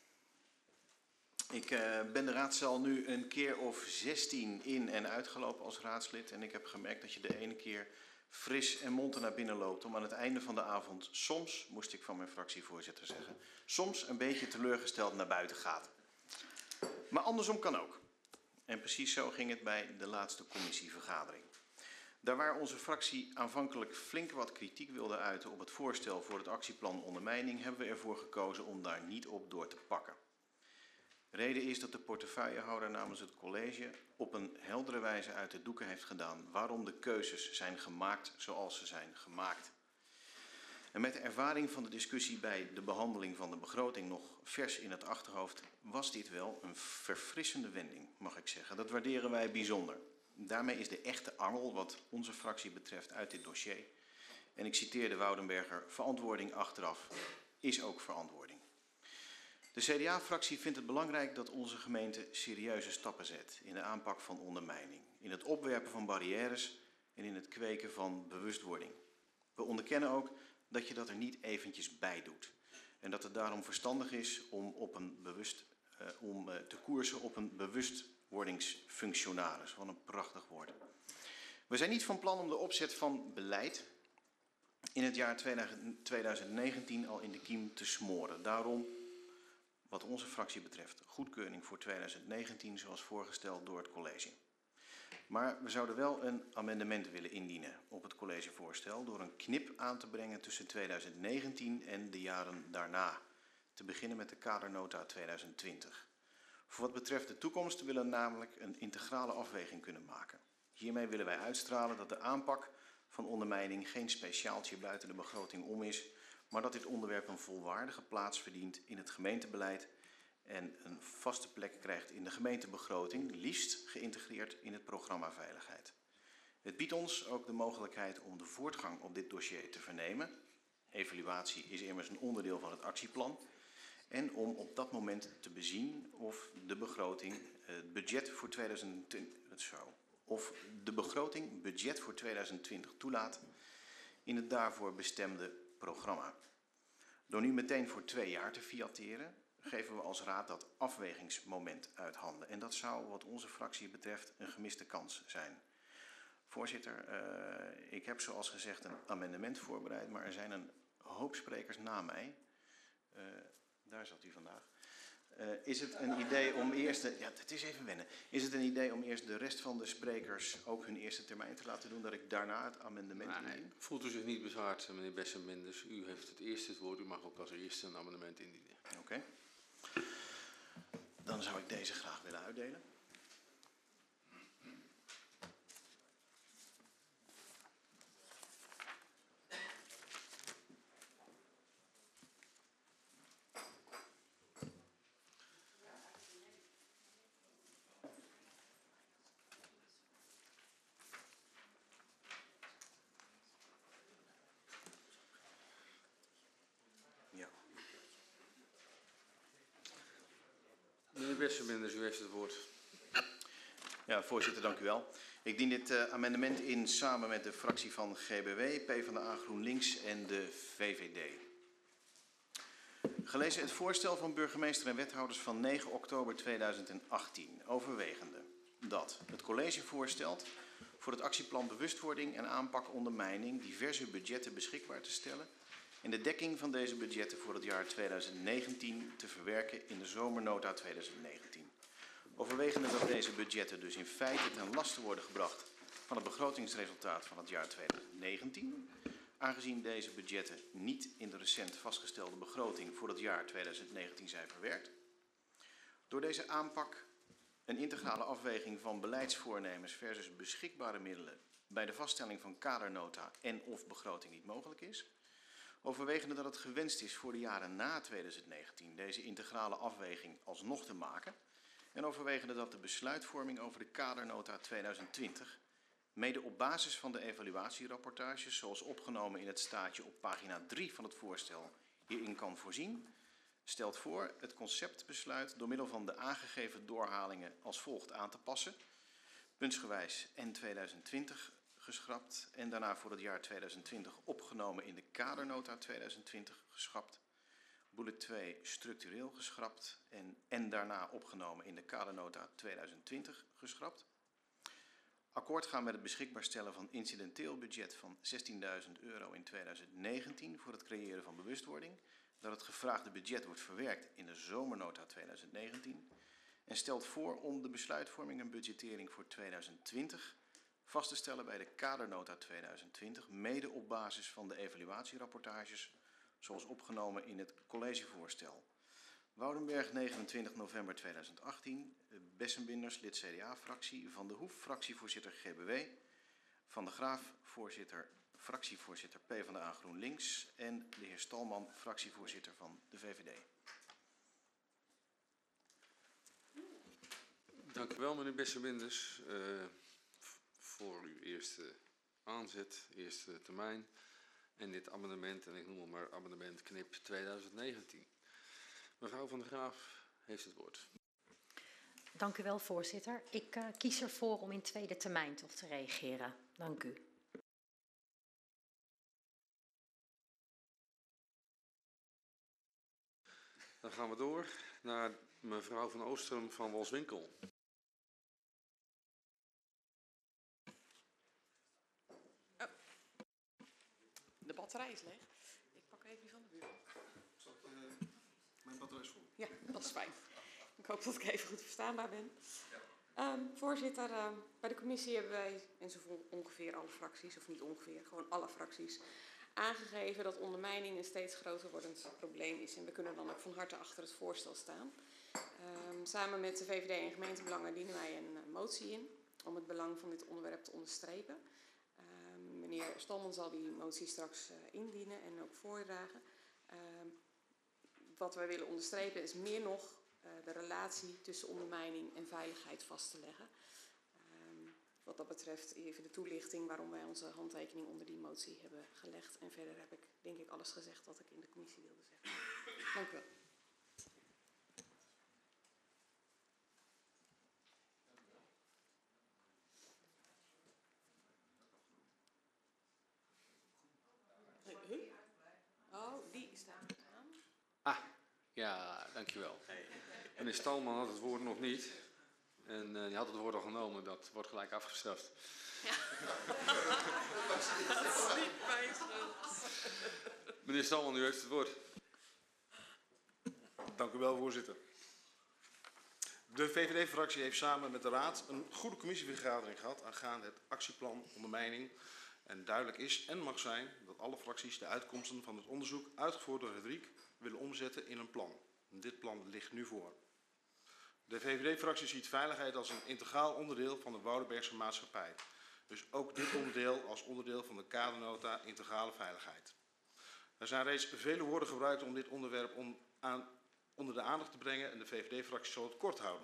Ik ben de raadzaal nu een keer of 16 in- en uitgelopen als raadslid. En ik heb gemerkt dat je de ene keer fris en monter naar binnen loopt om aan het einde van de avond soms, moest ik van mijn fractievoorzitter zeggen, soms een beetje teleurgesteld naar buiten gaat. Maar andersom kan ook. En precies zo ging het bij de laatste commissievergadering. Daar waar onze fractie aanvankelijk flink wat kritiek wilde uiten op het voorstel voor het actieplan ondermijning, hebben we ervoor gekozen om daar niet op door te pakken. Reden is dat de portefeuillehouder namens het college op een heldere wijze uit de doeken heeft gedaan waarom de keuzes zijn gemaakt zoals ze zijn gemaakt. En met de ervaring van de discussie bij de behandeling van de begroting nog vers in het achterhoofd, was dit wel een verfrissende wending, mag ik zeggen. Dat waarderen wij bijzonder. Daarmee is de echte angel wat onze fractie betreft uit dit dossier. En ik citeer de Woudenberger, verantwoording achteraf is ook verantwoording. De CDA-fractie vindt het belangrijk dat onze gemeente serieuze stappen zet in de aanpak van ondermijning, in het opwerpen van barrières en in het kweken van bewustwording. We onderkennen ook dat je dat er niet eventjes bij doet. En dat het daarom verstandig is om te koersen op een bewustwordingsfunctionaris. Wat een prachtig woord. We zijn niet van plan om de opzet van beleid in het jaar 2019 al in de kiem te smoren. Daarom, wat onze fractie betreft, goedkeuring voor 2019 zoals voorgesteld door het college. Maar we zouden wel een amendement willen indienen op het collegevoorstel door een knip aan te brengen tussen 2019 en de jaren daarna. Te beginnen met de kadernota 2020. Voor wat betreft de toekomst willen we namelijk een integrale afweging kunnen maken. Hiermee willen wij uitstralen dat de aanpak van ondermijning geen speciaaltje buiten de begroting om is, maar dat dit onderwerp een volwaardige plaats verdient in het gemeentebeleid en een vaste plek krijgt in de gemeentebegroting, liefst geïntegreerd in het programma Veiligheid. Het biedt ons ook de mogelijkheid om de voortgang op dit dossier te vernemen. Evaluatie is immers een onderdeel van het actieplan. En om op dat moment te bezien of de begroting budget voor 2020 toelaat in het daarvoor bestemde programma. Door nu meteen voor 2 jaar te fiateren, geven we als raad dat afwegingsmoment uit handen. En dat zou wat onze fractie betreft een gemiste kans zijn. Voorzitter, ik heb zoals gezegd een amendement voorbereid, maar er zijn een hoop sprekers na mij. Daar zat u vandaag. Is het een idee om eerst... het is even wennen. Is het een idee om eerst de rest van de sprekers ook hun eerste termijn te laten doen, dat ik daarna het amendement indien? Voelt u zich niet bezwaard, meneer Bessenbenders. U heeft het eerst het woord. U mag ook als eerste een amendement indienen. Oké. Dan zou ik deze graag willen uitdelen. Meneer Bessenbenders, u heeft het woord. Ja, voorzitter, dank u wel. Ik dien dit amendement in samen met de fractie van GBW, PvdA, GroenLinks en de VVD. Gelezen het voorstel van burgemeester en wethouders van 9 oktober 2018, overwegende dat het college voorstelt voor het actieplan bewustwording en aanpak ondermijning diverse budgetten beschikbaar te stellen en de dekking van deze budgetten voor het jaar 2019 te verwerken in de zomernota 2019. Overwegende dat deze budgetten dus in feite ten laste worden gebracht van het begrotingsresultaat van het jaar 2019, aangezien deze budgetten niet in de recent vastgestelde begroting voor het jaar 2019 zijn verwerkt. Door deze aanpak een integrale afweging van beleidsvoornemens versus beschikbare middelen bij de vaststelling van kadernota en of begroting niet mogelijk is. Overwegende dat het gewenst is voor de jaren na 2019 deze integrale afweging alsnog te maken. En overwegende dat de besluitvorming over de kadernota 2020, mede op basis van de evaluatierapportages zoals opgenomen in het staatje op pagina 3 van het voorstel, hierin kan voorzien, stelt voor het conceptbesluit door middel van de aangegeven doorhalingen als volgt aan te passen. Puntsgewijs en 2020 geschrapt en daarna voor het jaar 2020 opgenomen in de kadernota 2020 geschrapt. Bullet 2 structureel geschrapt en daarna opgenomen in de kadernota 2020 geschrapt. Akkoord gaan met het beschikbaar stellen van incidenteel budget van €16.000 in 2019 voor het creëren van bewustwording. Dat het gevraagde budget wordt verwerkt in de zomernota 2019. En stelt voor om de besluitvorming en budgettering voor 2020 vast te stellen bij de kadernota 2020, mede op basis van de evaluatierapportages zoals opgenomen in het collegevoorstel. Woudenberg, 29 november 2018. Bessenbenders, lid CDA-fractie. Van de Hoef, fractievoorzitter GBW. Van de Graaf, fractievoorzitter PvdA GroenLinks. En de heer Stalman, fractievoorzitter van de VVD. Dank u wel, meneer Bessenbenders, voor uw eerste aanzet, eerste termijn. En dit amendement, en ik noem het maar amendement knip 2019. Mevrouw van der Graaf heeft het woord. Dank u wel, voorzitter. Ik kies ervoor om in tweede termijn toch te reageren. Dank u. Dan gaan we door naar mevrouw van Oostrum van Wolfswinkel. De batterij is leeg. Ik pak even die van de buurt. Mijn batterij is vol. Ja, dat is fijn. Ik hoop dat ik even goed verstaanbaar ben. Voorzitter, bij de commissie hebben wij, en zo ongeveer alle fracties, of niet ongeveer, gewoon alle fracties, aangegeven dat ondermijning een steeds groter wordend probleem is. En we kunnen dan ook van harte achter het voorstel staan. Samen met de VVD en gemeentebelangen dienen wij een motie in om het belang van dit onderwerp te onderstrepen. Meneer Stalman zal die motie straks indienen en ook voordragen. Wat wij willen onderstrepen is meer nog de relatie tussen ondermijning en veiligheid vast te leggen. Wat dat betreft even de toelichting waarom wij onze handtekening onder die motie hebben gelegd. En verder heb ik denk ik alles gezegd wat ik in de commissie wilde zeggen. Dank u wel. Oh, die staat aan. Ja, dankjewel. Meneer Stalman had het woord nog niet. En die had het woord al genomen. Dat wordt gelijk afgestraft. Ja. Dat is niet mijn schuld. Meneer Stalman, u heeft het woord. Dank u wel, voorzitter. De VVD-fractie heeft samen met de Raad een goede commissievergadering gehad aangaande het actieplan ondermijning. En duidelijk is en mag zijn dat alle fracties de uitkomsten van het onderzoek uitgevoerd door het RIEK willen omzetten in een plan. Dit plan ligt nu voor. De VVD-fractie ziet veiligheid als een integraal onderdeel van de Woudenbergse maatschappij. Dus ook dit onderdeel als onderdeel van de kadernota integrale veiligheid. Er zijn reeds vele woorden gebruikt om dit onderwerp onder de aandacht te brengen en de VVD-fractie zal het kort houden.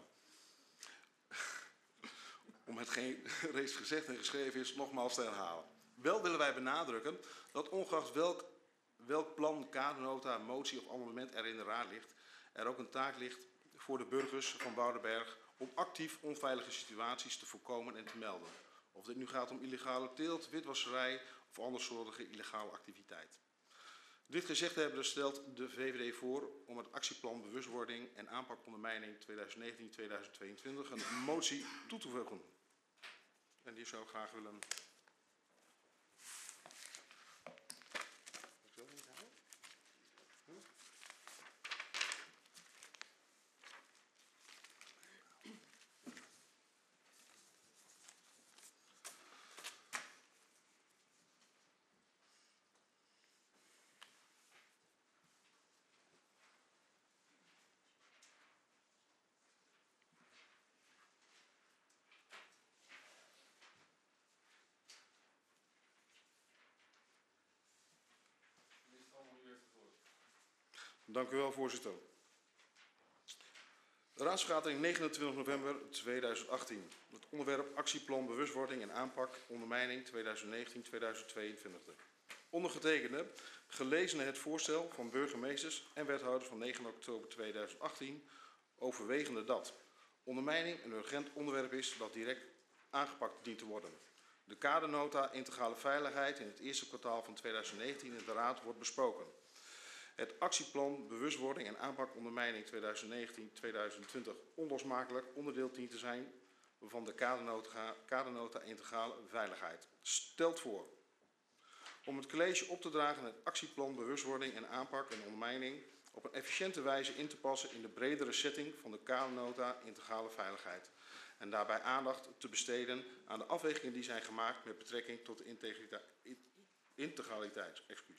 Om hetgeen reeds gezegd en geschreven is nogmaals te herhalen. Wel willen wij benadrukken dat ongeacht welk plan, kadernota, motie of amendement er in de Raad ligt, er ook een taak ligt voor de burgers van Woudenberg om actief onveilige situaties te voorkomen en te melden. Of dit nu gaat om illegale teelt, witwasserij of andersoortige illegale activiteit. Dit gezegd hebbende stelt de VVD voor om het actieplan bewustwording en aanpak ondermijning 2019-2022 een motie toe te voegen. En die zou ik graag willen. Dank u wel, voorzitter. De raadsvergadering 29 november 2018. Het onderwerp actieplan bewustwording en aanpak ondermijning 2019-2022. Ondergetekende gelezen het voorstel van burgemeesters en wethouders van 9 oktober 2018 overwegende dat ondermijning een urgent onderwerp is dat direct aangepakt dient te worden. De kadernota integrale veiligheid in het eerste kwartaal van 2019 in de Raad wordt besproken. Het actieplan bewustwording en aanpak ondermijning 2019-2020 onlosmakelijk onderdeel dient te zijn van de kadernota integrale veiligheid. Stelt voor om het college op te dragen het actieplan bewustwording en aanpak en ondermijning op een efficiënte wijze in te passen in de bredere setting van de kadernota integrale veiligheid. En daarbij aandacht te besteden aan de afwegingen die zijn gemaakt met betrekking tot de integraliteit.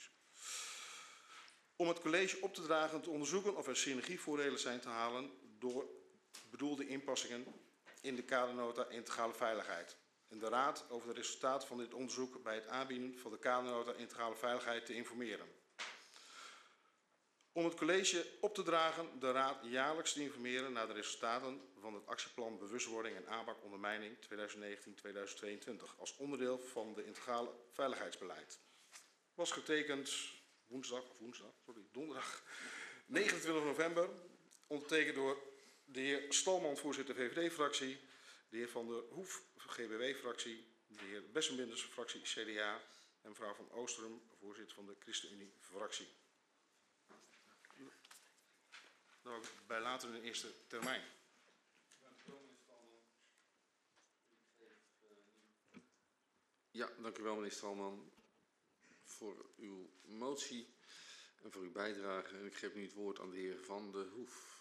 Om het college op te dragen te onderzoeken of er synergievoordelen zijn te halen door bedoelde inpassingen in de kadernota integrale veiligheid. En de Raad over de resultaten van dit onderzoek bij het aanbieden van de kadernota integrale veiligheid te informeren. Om het college op te dragen de Raad jaarlijks te informeren naar de resultaten van het actieplan bewustwording en aanpak ondermijning 2019-2022 als onderdeel van de integrale veiligheidsbeleid. Was getekend donderdag 29 november, ondertekend door de heer Stalman, voorzitter VVD-fractie, de heer Van der Hoef, GBW-fractie, de heer Bessenbinders, fractie CDA en mevrouw Van Oostrum, voorzitter van de ChristenUnie-fractie. dan ook bij later in de eerste termijn. Ja, dank u wel meneer Stalman voor uw motie en voor uw bijdrage. En ik geef nu het woord aan de heer Van de Hoef.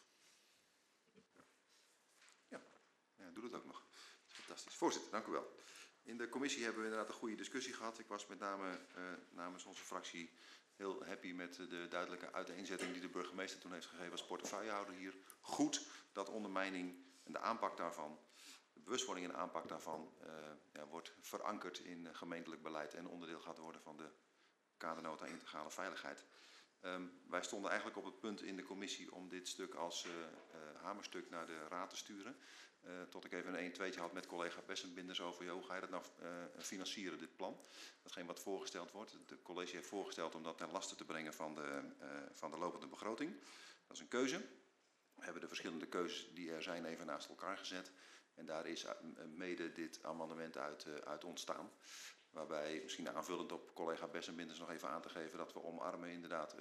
Ja, doe dat ook nog. Fantastisch. Voorzitter, dank u wel. In de commissie hebben we inderdaad een goede discussie gehad. Ik was met name namens onze fractie heel happy met de duidelijke uiteenzetting die de burgemeester toen heeft gegeven als portefeuillehouder hier. Goed dat ondermijning en de aanpak daarvan, de bewustwording en de aanpak daarvan wordt verankerd in gemeentelijk beleid en onderdeel gaat worden van de kadernota integrale veiligheid. Wij stonden eigenlijk op het punt in de commissie om dit stuk als hamerstuk naar de raad te sturen. Tot ik even een 1-2'tje had met collega Bessenbinders over hoe ga je dat nou financieren, dit plan. Datgene wat voorgesteld wordt. Het college heeft voorgesteld om dat ten laste te brengen van de lopende begroting. Dat is een keuze. We hebben de verschillende keuzes die er zijn even naast elkaar gezet. En daar is mede dit amendement uit ontstaan. Waarbij, misschien aanvullend op collega Bessenbinders nog even aan te geven, dat we omarmen inderdaad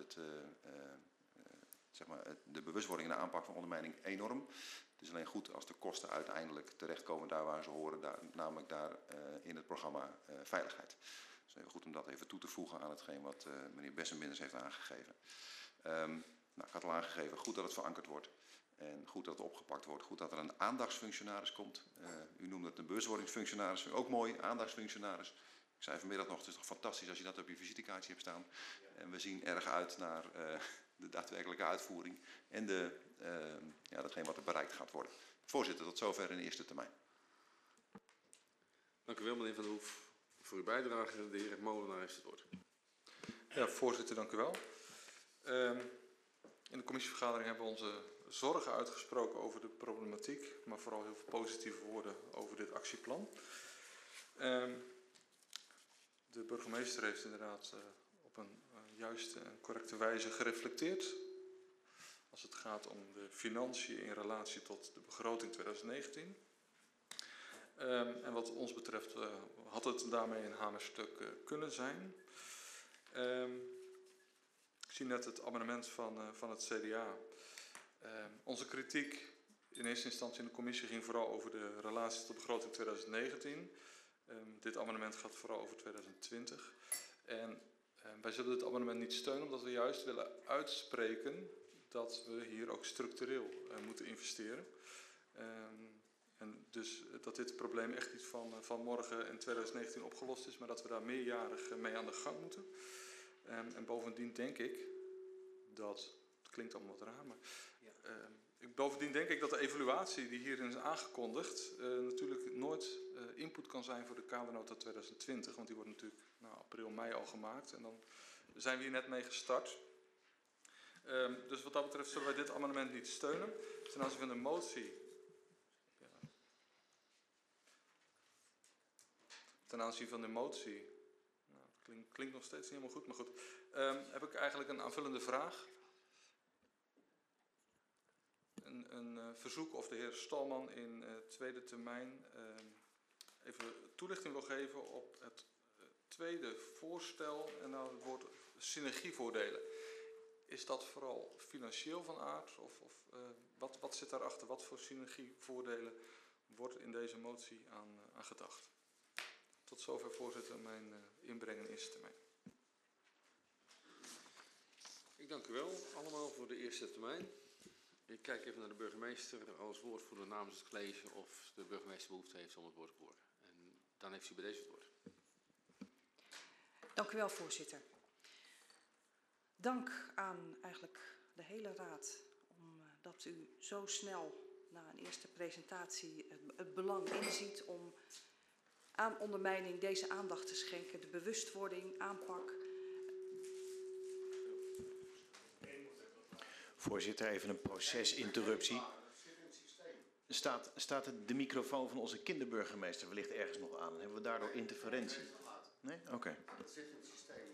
de bewustwording en de aanpak van ondermijning enorm. Het is alleen goed als de kosten uiteindelijk terechtkomen daar waar ze horen, namelijk daar in het programma Veiligheid. Dus even goed om dat even toe te voegen aan hetgeen wat meneer Bessenbinders heeft aangegeven. Ik had al aangegeven, goed dat het verankerd wordt. En goed dat het opgepakt wordt. Goed dat er een aandachtsfunctionaris komt. U noemde het een bewustwordingsfunctionaris. Vind ik ook mooi, aandachtsfunctionaris. Ik zei vanmiddag nog, het is toch fantastisch als je dat op je visitekaartje hebt staan. En we zien erg uit naar de daadwerkelijke uitvoering. En datgene wat er bereikt gaat worden. Voorzitter, tot zover in de eerste termijn. Dank u wel meneer Van der Hoef voor uw bijdrage. De heer Molenaar heeft het woord. Ja, voorzitter, dank u wel. In de commissievergadering hebben we onze zorgen uitgesproken over de problematiek, maar vooral heel veel positieve woorden over dit actieplan. De burgemeester heeft inderdaad op een juiste en correcte wijze gereflecteerd als het gaat om de financiën in relatie tot de begroting 2019. En wat ons betreft had het daarmee een hamerstuk kunnen zijn. Ik zie net het amendement van het CDA. Onze kritiek in eerste instantie in de commissie ging vooral over de relatie tot de begroting 2019. Dit amendement gaat vooral over 2020. En wij zullen dit amendement niet steunen omdat we juist willen uitspreken dat we hier ook structureel moeten investeren. En dus dat dit probleem echt niet van morgen in 2019 opgelost is, maar dat we daar meerjarig mee aan de gang moeten. En bovendien denk ik dat, het klinkt allemaal wat raar, maar bovendien denk ik dat de evaluatie die hierin is aangekondigd natuurlijk nooit input kan zijn voor de kadernota 2020, want die wordt natuurlijk april, mei al gemaakt en dan zijn we hier net mee gestart. Dus wat dat betreft zullen wij dit amendement niet steunen. Ten aanzien van de motie. Ten aanzien van de motie. Klinkt nog steeds niet helemaal goed, maar goed. Heb ik eigenlijk een aanvullende vraag. Een verzoek of de heer Stalman in tweede termijn even toelichting wil geven op het tweede voorstel en nou het woord synergievoordelen. Is dat vooral financieel van aard of wat zit daarachter? Wat voor synergievoordelen wordt in deze motie aan gedacht? Tot zover, voorzitter, mijn inbreng in eerste termijn. Ik dank u wel allemaal voor de eerste termijn. Ik kijk even naar de burgemeester als woordvoerder namens het college of de burgemeester behoefte heeft om het woord te voeren. En dan heeft u bij deze het woord. Dank u wel, voorzitter. Dank aan eigenlijk de hele raad omdat u zo snel na een eerste presentatie het belang inziet om aan ondermijning deze aandacht te schenken. De bewustwording, aanpak. Voorzitter, even een procesinterruptie. Staat de microfoon van onze kinderburgemeester wellicht ergens nog aan? Hebben we daardoor interferentie? Nee? Oké. Dat zit in het systeem.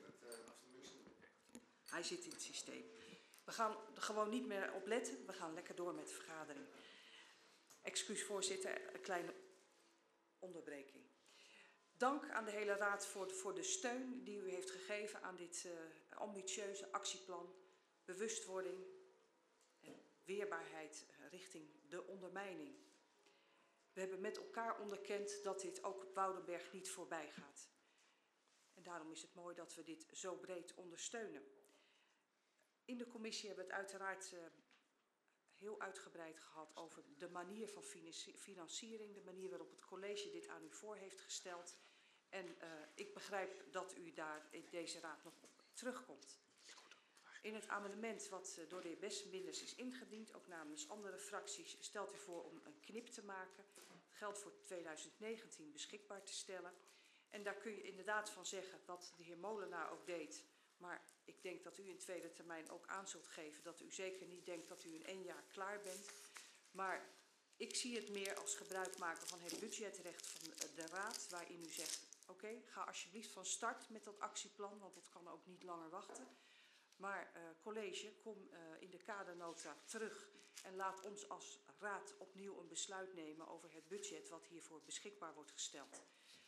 Hij zit in het systeem. We gaan er gewoon niet meer op letten. We gaan lekker door met de vergadering. Excuus, voorzitter, een kleine onderbreking. Dank aan de hele raad voor de steun die u heeft gegeven aan dit ambitieuze actieplan, bewustwording en weerbaarheid richting de ondermijning. We hebben met elkaar onderkend dat dit ook op Woudenberg niet voorbij gaat. En daarom is het mooi dat we dit zo breed ondersteunen. In de commissie hebben we het uiteraard heel uitgebreid gehad over de manier van financiering, de manier waarop het college dit aan u voor heeft gesteld. En ik begrijp dat u daar in deze raad nog op terugkomt. In het amendement wat door de heer Bessenbinders is ingediend, ook namens andere fracties, stelt u voor om een knip te maken. Het geld voor 2019 beschikbaar te stellen. En daar kun je inderdaad van zeggen wat de heer Molenaar ook deed. Maar ik denk dat u in tweede termijn ook aan zult geven dat u zeker niet denkt dat u in 1 jaar klaar bent. Maar ik zie het meer als gebruik maken van het budgetrecht van de raad, waarin u zegt, oké, ga alsjeblieft van start met dat actieplan, want dat kan ook niet langer wachten. Maar college, kom in de kadernota terug en laat ons als raad opnieuw een besluit nemen over het budget wat hiervoor beschikbaar wordt gesteld.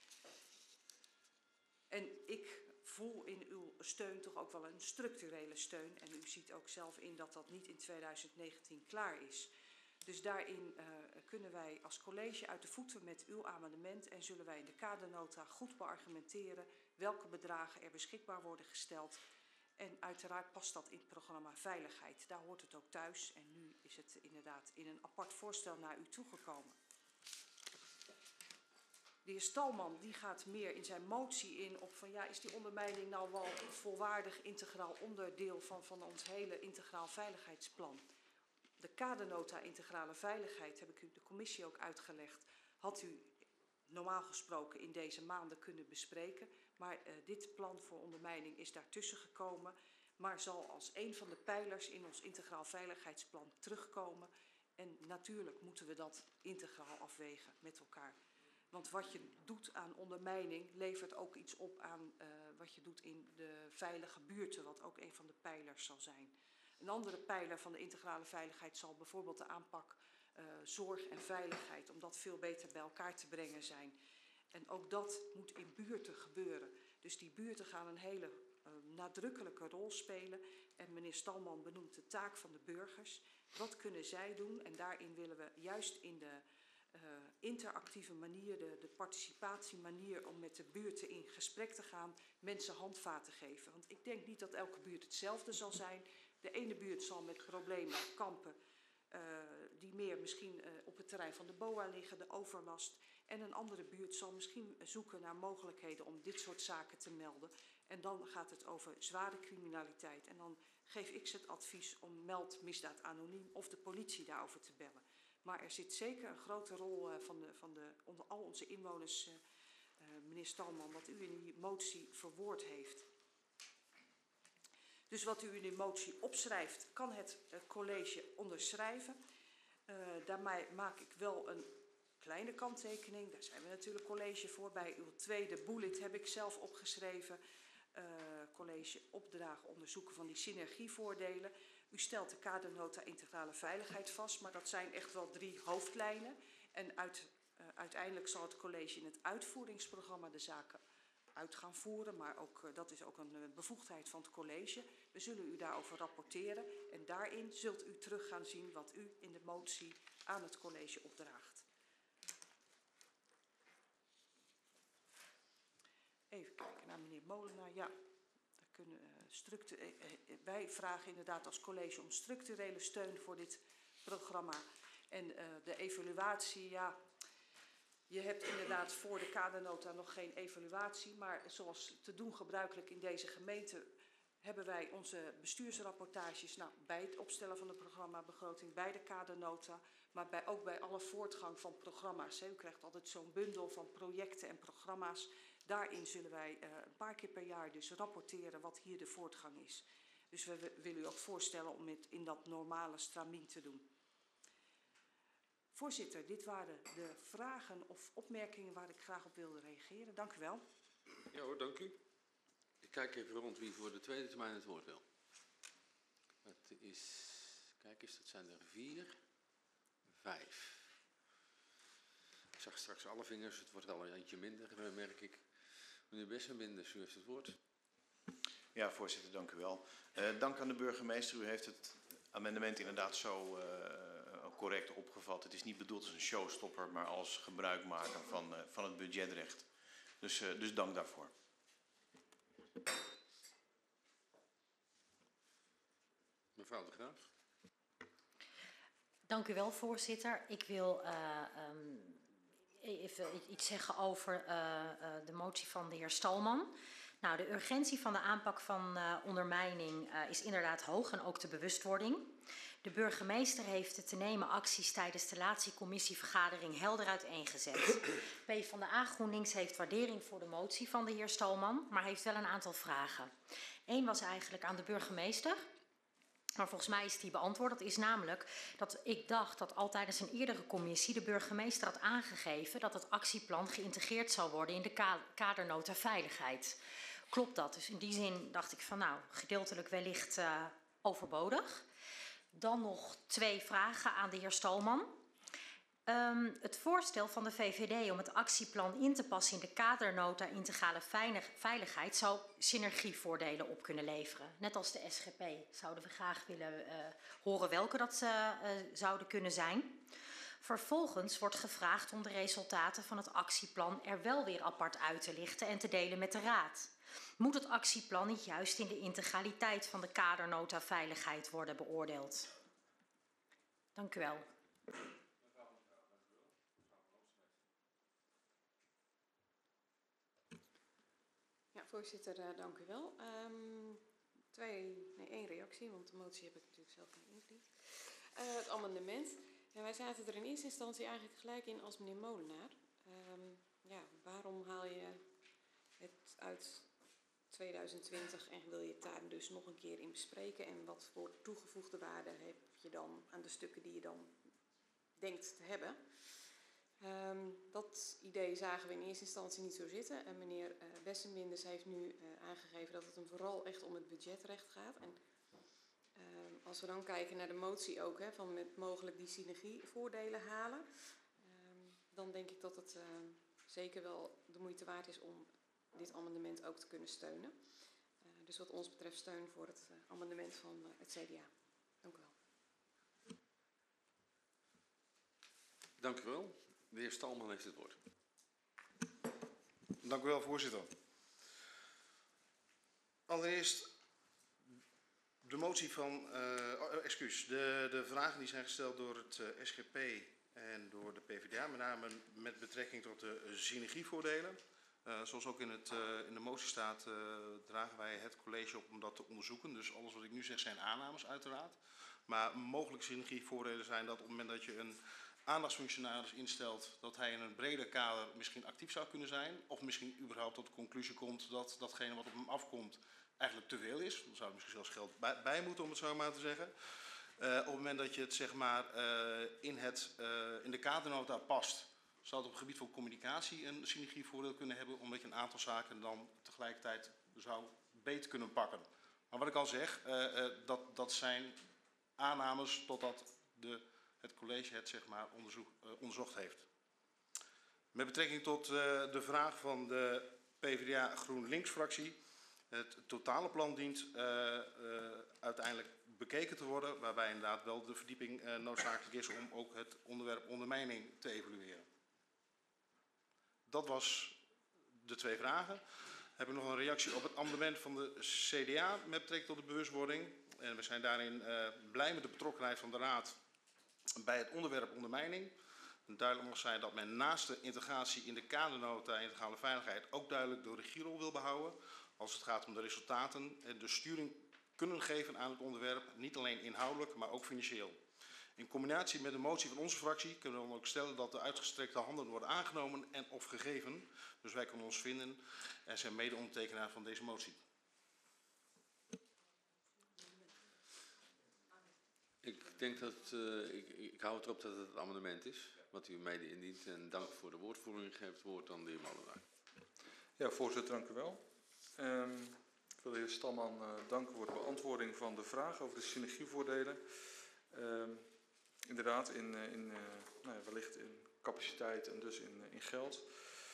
En ik voel in uw steun toch ook wel een structurele steun. En u ziet ook zelf in dat dat niet in 2019 klaar is. Dus daarin kunnen wij als college uit de voeten met uw amendement en zullen wij in de kadernota goed beargumenteren welke bedragen er beschikbaar worden gesteld. En uiteraard past dat in het programma Veiligheid. Daar hoort het ook thuis en nu is het inderdaad in een apart voorstel naar u toegekomen. De heer Stalman die gaat meer in zijn motie in op van ja, is die ondermijning nou wel een volwaardig integraal onderdeel van ons hele integraal veiligheidsplan. De kadernota integrale veiligheid, heb ik u de commissie ook uitgelegd, had u normaal gesproken in deze maanden kunnen bespreken. Maar dit plan voor ondermijning is daartussen gekomen, maar zal als een van de pijlers in ons integraal veiligheidsplan terugkomen. En natuurlijk moeten we dat integraal afwegen met elkaar. Want wat je doet aan ondermijning levert ook iets op aan wat je doet in de veilige buurten, wat ook een van de pijlers zal zijn. Een andere pijler van de integrale veiligheid zal bijvoorbeeld de aanpak zorg en veiligheid, om dat veel beter bij elkaar te brengen zijn. En ook dat moet in buurten gebeuren. Dus die buurten gaan een hele nadrukkelijke rol spelen. En meneer Stalman benoemt de taak van de burgers. Wat kunnen zij doen? En daarin willen we juist in de interactieve manier, de participatiemanier om met de buurten in gesprek te gaan, mensen handvaten geven. Want ik denk niet dat elke buurt hetzelfde zal zijn. De ene buurt zal met problemen kampen die meer misschien op het terrein van de BOA liggen, de overlast. En een andere buurt zal misschien zoeken naar mogelijkheden om dit soort zaken te melden. En dan gaat het over zware criminaliteit. En dan geef ik ze het advies om meld misdaad anoniem of de politie daarover te bellen. Maar er zit zeker een grote rol onder al onze inwoners, meneer Stalman, wat u in die motie verwoord heeft. Dus wat u in die motie opschrijft, kan het college onderschrijven. Daarmee maak ik wel een kleine kanttekening. Daar zijn we natuurlijk college voor. Bij uw tweede bullet heb ik zelf opgeschreven. College opdragen onderzoeken van die synergievoordelen. U stelt de kadernota integrale veiligheid vast, maar dat zijn echt wel 3 hoofdlijnen. En uiteindelijk zal het college in het uitvoeringsprogramma de zaken uit gaan voeren, maar ook, dat is ook een bevoegdheid van het college. We zullen u daarover rapporteren en daarin zult u terug gaan zien wat u in de motie aan het college opdraagt. Even kijken naar meneer Molenaar. Ja, wij vragen inderdaad als college om structurele steun voor dit programma. En de evaluatie, ja, je hebt inderdaad voor de kadernota nog geen evaluatie, maar zoals te doen gebruikelijk in deze gemeente hebben wij onze bestuursrapportages bij het opstellen van de programmabegroting, bij de kadernota, maar ook bij alle voortgang van programma's. U krijgt altijd zo'n bundel van projecten en programma's. Daarin zullen wij een paar keer per jaar dus rapporteren wat hier de voortgang is. Dus we willen u ook voorstellen om het in dat normale stramien te doen. Voorzitter, dit waren de vragen of opmerkingen waar ik graag op wilde reageren. Dank u wel. Ja hoor, dank u. Ik kijk even rond wie voor de tweede termijn het woord wil. Het is, kijk eens, dat zijn er 4, 5. Ik zag straks alle vingers, het wordt wel een eentje minder, merk ik. Meneer Bessenbinders, u heeft het woord. Ja, voorzitter, dank u wel. Dank aan de burgemeester. U heeft het amendement inderdaad zo correct opgevat. Het is niet bedoeld als een showstopper, maar als gebruikmaker van het budgetrecht. Dus dank daarvoor. Mevrouw de Graaf. Dank u wel, voorzitter. Ik wil even iets zeggen over de motie van de heer Stalman. Nou, de urgentie van de aanpak van ondermijning is inderdaad hoog en ook de bewustwording. De burgemeester heeft de te nemen acties tijdens de laatste commissievergadering helder uiteengezet. PvdA GroenLinks heeft waardering voor de motie van de heer Stalman, maar heeft wel een aantal vragen. Eén was eigenlijk aan de burgemeester. Maar volgens mij is die beantwoord. Dat is namelijk dat ik dacht dat al tijdens een eerdere commissie de burgemeester had aangegeven dat het actieplan geïntegreerd zou worden in de kadernota veiligheid. Klopt dat? Dus in die zin dacht ik van nou, gedeeltelijk wellicht overbodig. Dan nog 2 vragen aan de heer Stalman. Het voorstel van de VVD om het actieplan in te passen in de kadernota integrale veiligheid zou synergievoordelen op kunnen leveren. Net als de SGP zouden we graag willen horen welke dat zouden kunnen zijn. Vervolgens wordt gevraagd om de resultaten van het actieplan er wel weer apart uit te lichten en te delen met de Raad. Moet het actieplan niet juist in de integraliteit van de kadernota veiligheid worden beoordeeld? Dank u wel. Ja, voorzitter, dank u wel. 1 reactie, want de motie heb ik natuurlijk zelf niet ingediend. Het amendement. Ja, wij zaten er in eerste instantie eigenlijk gelijk in als meneer Molenaar. Ja, waarom haal je het uit 2020 en wil je het daar dus nog een keer in bespreken? En wat voor toegevoegde waarde heb je dan aan de stukken die je dan denkt te hebben? Dat idee zagen we in eerste instantie niet zo zitten. En meneer Bessenbinders heeft nu aangegeven dat het hem vooral echt om het budgetrecht gaat. En als we dan kijken naar de motie ook, van met mogelijk die synergievoordelen halen, dan denk ik dat het zeker wel de moeite waard is om dit amendement ook te kunnen steunen. Dus wat ons betreft steun voor het amendement van het CDA. Dank u wel. Dank u wel. De heer Stalman heeft het woord. Dank u wel, voorzitter. Allereerst de motie van, de vragen die zijn gesteld door het SGP en door de PvdA, met name met betrekking tot de synergievoordelen. Zoals ook in de motie staat, dragen wij het college op om dat te onderzoeken. Dus alles wat ik nu zeg zijn aannames uiteraard. Maar mogelijke synergievoordelen zijn dat op het moment dat je een aandachtsfunctionaris instelt, dat hij in een breder kader misschien actief zou kunnen zijn. Of misschien überhaupt tot de conclusie komt dat datgene wat op hem afkomt eigenlijk te veel is. Dan zou er misschien zelfs geld bij moeten, om het zo maar te zeggen. Op het moment dat je het zeg maar in de kadernota past, zou het op het gebied van communicatie een synergievoordeel kunnen hebben, omdat je een aantal zaken dan tegelijkertijd zou beter kunnen pakken. Maar wat ik al zeg, dat zijn aannames totdat het college het zeg maar onderzocht heeft. Met betrekking tot de vraag van de PvdA GroenLinks fractie. Het totale plan dient uiteindelijk bekeken te worden, waarbij inderdaad wel de verdieping noodzakelijk is om ook het onderwerp ondermijning te evalueren. Dat was de 2 vragen. Heb ik nog een reactie op het amendement van de CDA met betrekking tot de bewustwording. En we zijn daarin blij met de betrokkenheid van de Raad bij het onderwerp ondermijning. Duidelijk mag zijn dat men naast de integratie in de kadernota integrale veiligheid ook duidelijk de regierol wil behouden. Als het gaat om de resultaten en de sturing kunnen geven aan het onderwerp. Niet alleen inhoudelijk, maar ook financieel. In combinatie met de motie van onze fractie kunnen we dan ook stellen dat de uitgestrekte handen worden aangenomen en of gegeven. Dus wij kunnen ons vinden en zijn mede-ondertekenaar van deze motie. Ik denk dat ik hou het erop dat het amendement is, wat u mede indient. En dank voor de woordvoering. Ik geef het woord aan de heer Molenaar. Ja, voorzitter, dank u wel. Ik wil de heer Stalman danken voor de beantwoording van de vraag over de synergievoordelen. Inderdaad, wellicht in capaciteit en dus in geld.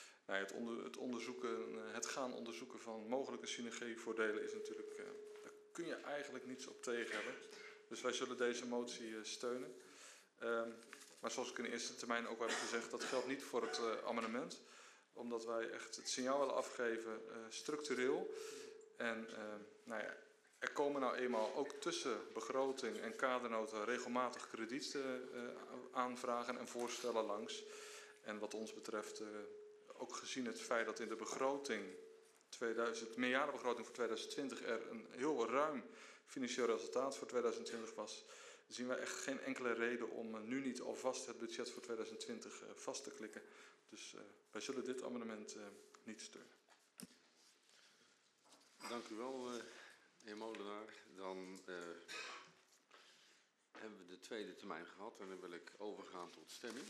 Het gaan onderzoeken van mogelijke synergievoordelen is natuurlijk, daar kun je eigenlijk niets op tegen hebben. Dus wij zullen deze motie steunen. Maar zoals ik in eerste termijn ook heb gezegd, dat geldt niet voor het amendement. Omdat wij echt het signaal willen afgeven, structureel. En nou ja, er komen nou eenmaal ook tussen begroting en kadernota regelmatig kredietaanvragen en voorstellen langs. En wat ons betreft, ook gezien het feit dat in de begroting meerjarenbegroting voor 2020 er een heel ruim financieel resultaat voor 2020 was, zien wij echt geen enkele reden om nu niet alvast het budget voor 2020 vast te klikken. Dus wij zullen dit amendement niet steunen. Dank u wel, heer Molenaar. Dan hebben we de tweede termijn gehad en dan wil ik overgaan tot stemming.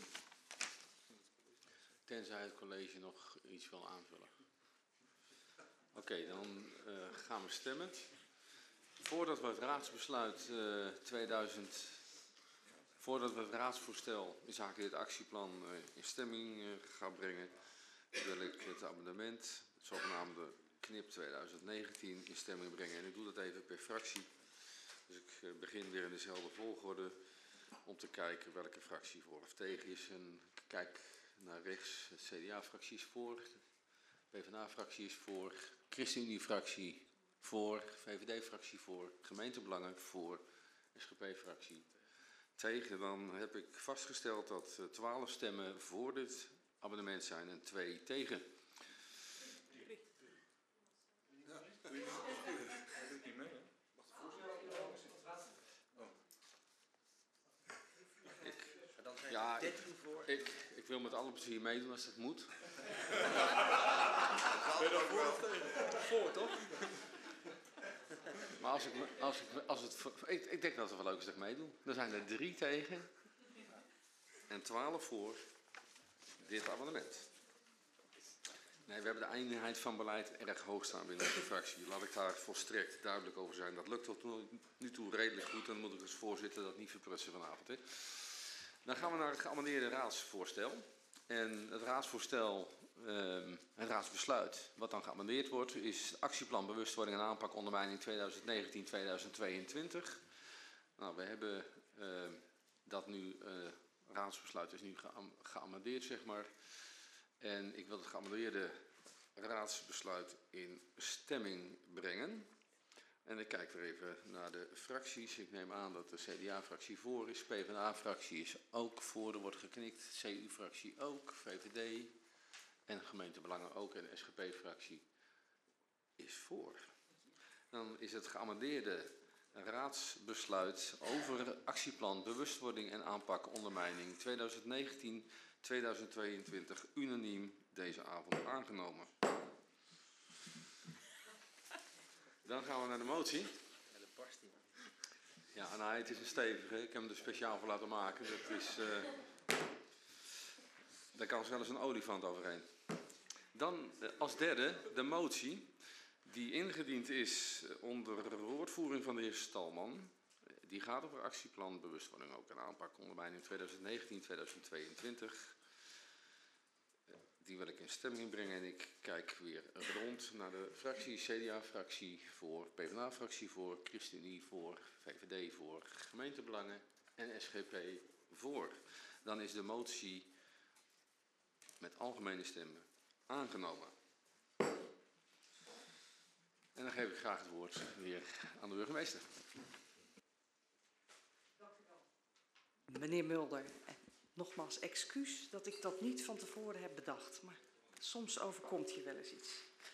Tenzij het college nog iets wil aanvullen. Oké, dan gaan we stemmen. Voordat we het raadsbesluit voordat we het raadsvoorstel in zaken dit actieplan in stemming gaan brengen, wil ik het amendement, het zogenaamde KNIP 2019, in stemming brengen. En ik doe dat even per fractie. Dus ik begin weer in dezelfde volgorde om te kijken welke fractie voor of tegen is. En ik kijk naar rechts, het CDA-fractie is voor, de PvdA-fractie is voor, ChristenUnie-fractie voor, VVD-fractie voor, gemeentebelangen voor, SGP-fractie tegen. Dan heb ik vastgesteld dat 12 stemmen voor dit amendement zijn en 2 tegen. Ja, ik wil met alle plezier meedoen als dat moet. Ben je daar voor of tegen? Voor, toch? Maar ik denk dat het wel leuk is dat ik meedoe. Dan zijn er 3 tegen en 12 voor dit amendement. Nee, we hebben de eenheid van beleid erg hoog staan binnen de fractie. Laat ik daar volstrekt duidelijk over zijn. Dat lukt tot nu toe redelijk goed en dan moet ik als voorzitter dat niet verprutsen vanavond. Hè. Dan gaan we naar het geamendeerde raadsvoorstel. En het raadsvoorstel, het raadsbesluit, wat dan geamendeerd wordt, is actieplan bewustwording en aanpak ondermijning 2019-2022. Nou, we hebben dat nu, raadsbesluit is nu geamendeerd, zeg maar. En ik wil het geamendeerde raadsbesluit in stemming brengen. En ik kijk weer even naar de fracties. Ik neem aan dat de CDA-fractie voor is. PvdA-fractie is ook voor. Er wordt geknikt. CU-fractie ook. VVD en gemeentebelangen ook. En de SGP-fractie is voor. Dan is het geamendeerde raadsbesluit over actieplan bewustwording en aanpak ondermijning 2019-2022 unaniem deze avond aangenomen. Dan gaan we naar de motie. Ja, nou, het is een stevige. Ik heb hem er speciaal voor laten maken. Dat is, daar kan zelfs een olifant overheen. Dan als derde de motie die ingediend is onder woordvoering van de heer Stalman. Die gaat over actieplan bewustwording ook en aanpak ondermijning 2019-2022. Die wil ik in stemming brengen en ik kijk weer rond naar de fractie. CDA-fractie voor, PvdA-fractie voor, ChristenUnie voor, VVD voor, gemeentebelangen en SGP voor. Dan is de motie met algemene stemmen aangenomen. En dan geef ik graag het woord weer aan de burgemeester. Meneer Mulder, nogmaals excuus dat ik dat niet van tevoren heb bedacht, maar soms overkomt je wel eens iets.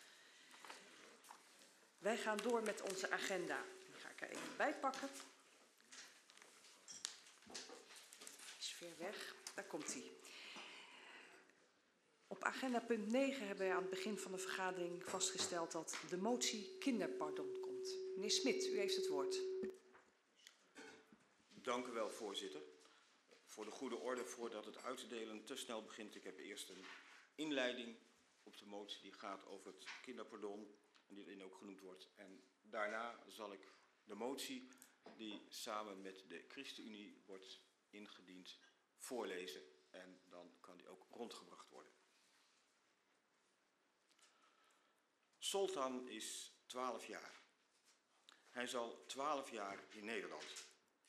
Wij gaan door met onze agenda. Die ga ik er even bij pakken. Is ver weg, daar komt hij. Op agenda punt 9 hebben we aan het begin van de vergadering vastgesteld dat de motie kinderpardon komt. Meneer Smit, u heeft het woord. Dank u wel, voorzitter. Voor de goede orde, voordat het uitdelen te snel begint, ik heb eerst een inleiding op de motie die gaat over het kinderpardon, en die ook genoemd wordt. En daarna zal ik de motie die samen met de ChristenUnie wordt ingediend voorlezen en dan kan die ook rondgebracht worden. Soltan is 12 jaar. Hij is al 12 jaar in Nederland.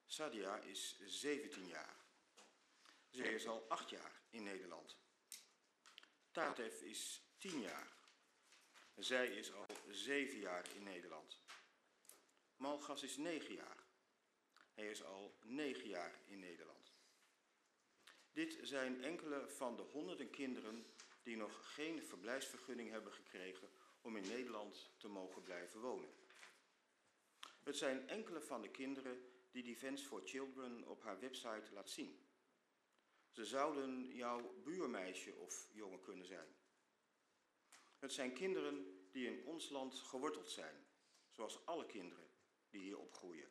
Sadia is 17 jaar. Zij is al 8 jaar in Nederland. Tatef is 10 jaar. Zij is al 7 jaar in Nederland. Malgas is 9 jaar. Hij is al 9 jaar in Nederland. Dit zijn enkele van de honderden kinderen die nog geen verblijfsvergunning hebben gekregen om in Nederland te mogen blijven wonen. Het zijn enkele van de kinderen die Defence for Children op haar website laat zien. Ze zouden jouw buurmeisje of jongen kunnen zijn. Het zijn kinderen die in ons land geworteld zijn, zoals alle kinderen die hier opgroeien.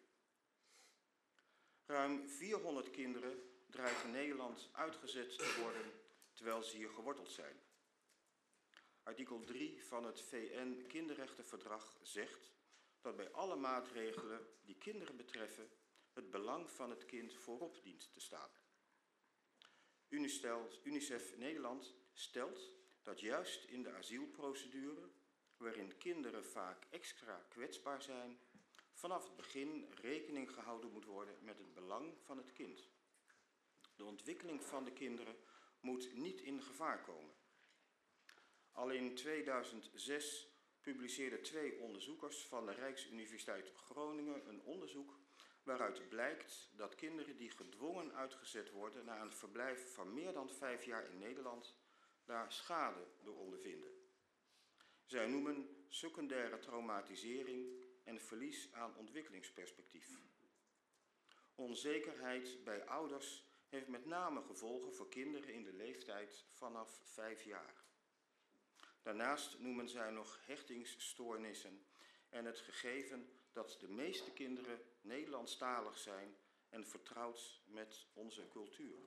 Ruim 400 kinderen dreigen Nederland uitgezet te worden terwijl ze hier geworteld zijn. Artikel 3 van het VN-Kinderrechtenverdrag zegt dat bij alle maatregelen die kinderen betreffen het belang van het kind voorop dient te staan. UNICEF Nederland stelt dat juist in de asielprocedure, waarin kinderen vaak extra kwetsbaar zijn, vanaf het begin rekening gehouden moet worden met het belang van het kind. De ontwikkeling van de kinderen moet niet in gevaar komen. Al in 2006 publiceerden 2 onderzoekers van de Rijksuniversiteit Groningen een onderzoek waaruit blijkt dat kinderen die gedwongen uitgezet worden na een verblijf van meer dan 5 jaar in Nederland daar schade door ondervinden. Zij noemen secundaire traumatisering en verlies aan ontwikkelingsperspectief. Onzekerheid bij ouders heeft met name gevolgen voor kinderen in de leeftijd vanaf 5 jaar. Daarnaast noemen zij nog hechtingsstoornissen en het gegeven dat de meeste kinderen Nederlandstalig zijn en vertrouwd met onze cultuur.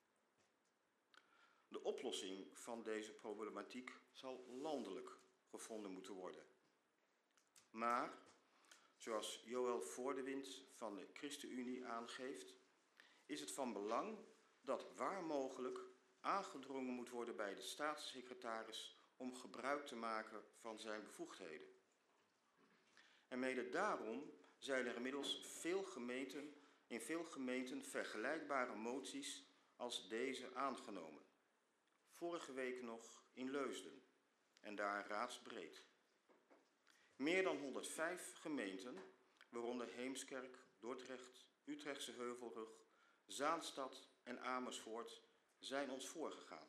De oplossing van deze problematiek zal landelijk gevonden moeten worden. Maar, zoals Joël Voordewind van de ChristenUnie aangeeft, is het van belang dat waar mogelijk aangedrongen moet worden bij de staatssecretaris om gebruik te maken van zijn bevoegdheden. En mede daarom zijn er inmiddels in veel gemeenten vergelijkbare moties als deze aangenomen. Vorige week nog in Leusden en daar raadsbreed. Meer dan 105 gemeenten, waaronder Heemskerk, Dordrecht, Utrechtse Heuvelrug, Zaanstad en Amersfoort, zijn ons voorgegaan.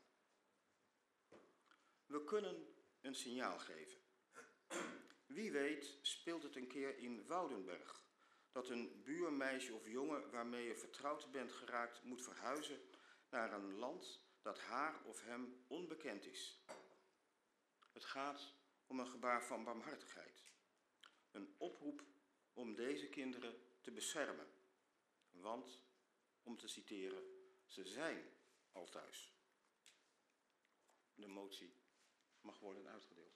We kunnen een signaal geven. Wie weet speelt het een keer in Woudenberg dat een buurmeisje of jongen waarmee je vertrouwd bent geraakt moet verhuizen naar een land dat haar of hem onbekend is. Het gaat om een gebaar van barmhartigheid. Een oproep om deze kinderen te beschermen. Want, om te citeren, ze zijn al thuis. De motie mag worden uitgedeeld.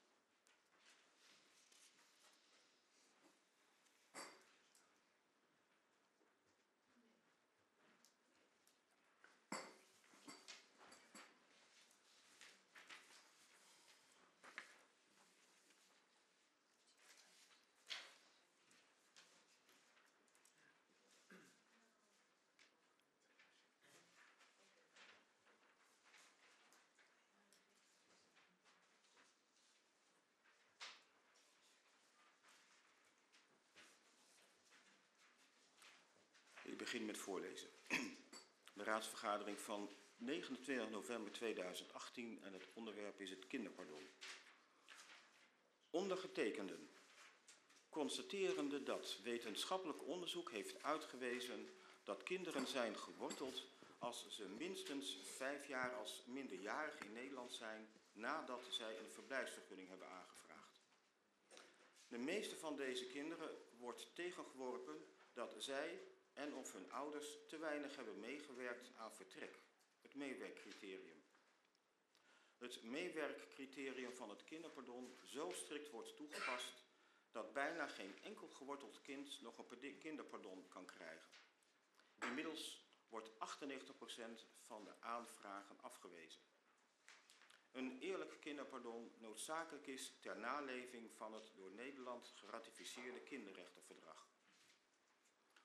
Ik begin met voorlezen. De raadsvergadering van 29 november 2018 en het onderwerp is het kinderpardon. Ondergetekenden, constaterende dat wetenschappelijk onderzoek heeft uitgewezen dat kinderen zijn geworteld als ze minstens 5 jaar als minderjarig in Nederland zijn nadat zij een verblijfsvergunning hebben aangevraagd. De meeste van deze kinderen wordt tegengeworpen dat zij en of hun ouders te weinig hebben meegewerkt aan vertrek, het meewerkcriterium. Het meewerkcriterium van het kinderpardon zo strikt wordt toegepast dat bijna geen enkel geworteld kind nog een kinderpardon kan krijgen. Inmiddels wordt 98% van de aanvragen afgewezen. Een eerlijk kinderpardon noodzakelijk is ter naleving van het door Nederland geratificeerde kinderrechtenverdrag.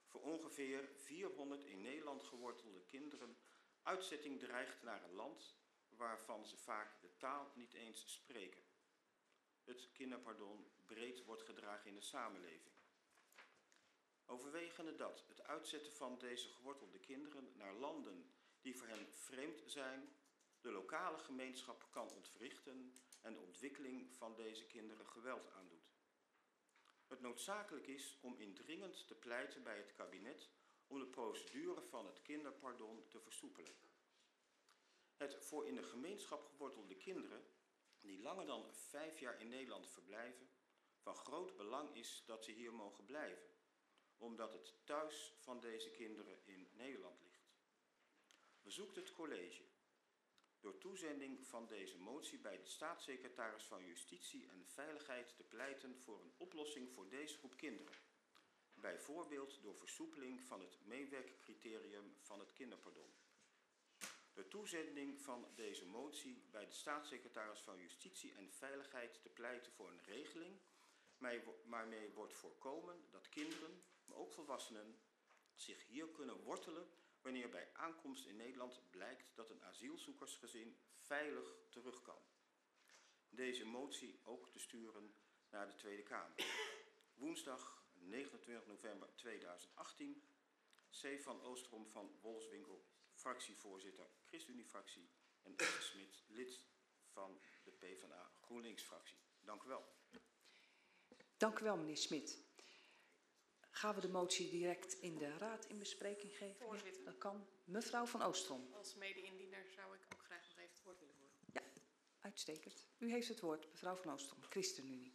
voor ongeveer 400 in Nederland gewortelde kinderen uitzetting dreigt naar een land waarvan ze vaak de taal niet eens spreken. Het kinderpardon breed wordt gedragen in de samenleving. Overwegende dat het uitzetten van deze gewortelde kinderen naar landen die voor hen vreemd zijn, de lokale gemeenschap kan ontwrichten en de ontwikkeling van deze kinderen geweld aandoet. Het noodzakelijk is om indringend te pleiten bij het kabinet om de procedure van het kinderpardon te versoepelen. Het voor in de gemeenschap gewortelde kinderen die langer dan 5 jaar in Nederland verblijven, van groot belang is dat ze hier mogen blijven, omdat het thuis van deze kinderen in Nederland ligt. Bezoekt het college door toezending van deze motie bij de staatssecretaris van Justitie en Veiligheid te pleiten voor een oplossing voor deze groep kinderen. Bijvoorbeeld door versoepeling van het meewerkcriterium van het kinderpardon. De toezending van deze motie bij de staatssecretaris van Justitie en Veiligheid te pleiten voor een regeling waarmee wordt voorkomen dat kinderen, maar ook volwassenen, zich hier kunnen wortelen wanneer bij aankomst in Nederland blijkt dat een asielzoekersgezin veilig terug kan. Deze motie ook te sturen naar de Tweede Kamer. Woensdag 29 november 2018. C. van Oostrom van Wolfswinkel, fractievoorzitter ChristenUnie-fractie en Esther Smit, lid van de PvdA GroenLinks-fractie. Dank u wel. Dank u wel, meneer Smit. Gaan we de motie direct in de raad in bespreking geven? Voorzitter. Ja, dat kan. Mevrouw van Oostrom. Als mede-indiener zou ik ook graag nog even het woord willen voeren. Ja, uitstekend. U heeft het woord, mevrouw van Oostrom, ChristenUnie.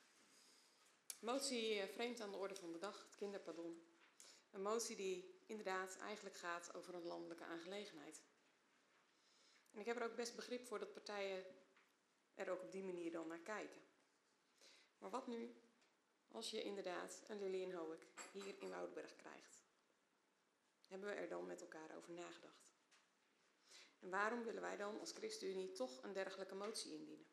Motie vreemd aan de orde van de dag, het kinderpardon. Een motie die inderdaad eigenlijk gaat over een landelijke aangelegenheid. En ik heb er ook best begrip voor dat partijen er ook op die manier dan naar kijken. Maar wat nu als je inderdaad een Lilian Hoek hier in Woudenberg krijgt? Hebben we er dan met elkaar over nagedacht? En waarom willen wij dan als ChristenUnie toch een dergelijke motie indienen?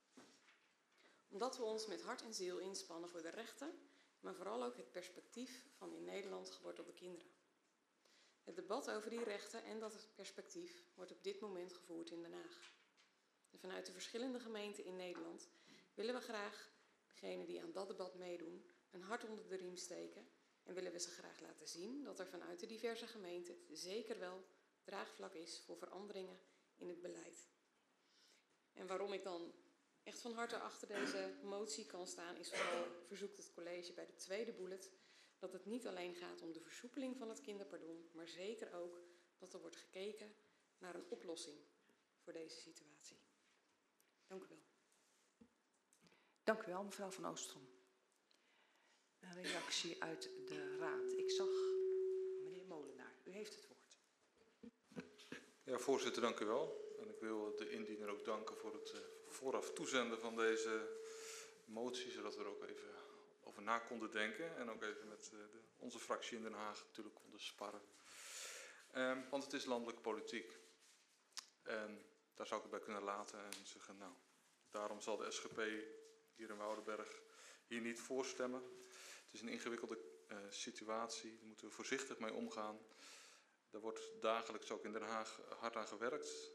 Omdat we ons met hart en ziel inspannen voor de rechten, maar vooral ook het perspectief van in Nederland gewortelde kinderen. Het debat over die rechten en dat perspectief wordt op dit moment gevoerd in Den Haag. En vanuit de verschillende gemeenten in Nederland willen we graag degenen die aan dat debat meedoen een hart onder de riem steken en willen we ze graag laten zien dat er vanuit de diverse gemeenten zeker wel draagvlak is voor veranderingen in het beleid. En waarom ik dan echt van harte achter deze motie kan staan is vooral verzoekt het college bij de tweede bullet dat het niet alleen gaat om de versoepeling van het kinderpardon, maar zeker ook dat er wordt gekeken naar een oplossing voor deze situatie. Dank u wel. Dank u wel, mevrouw van Oostrom. Een reactie uit de raad. Ik zag meneer Molenaar. U heeft het woord. Ja, voorzitter, dank u wel. En ik wil de indiener ook danken voor het vooraf toezenden van deze motie, zodat we er ook even over na konden denken. En ook even met onze fractie in Den Haag natuurlijk konden sparren. Want het is landelijke politiek. En daar zou ik het bij kunnen laten en zeggen, nou, daarom zal de SGP hier in Woudenberg hier niet voor stemmen. Het is een ingewikkelde situatie, daar moeten we voorzichtig mee omgaan. Daar wordt dagelijks ook in Den Haag hard aan gewerkt.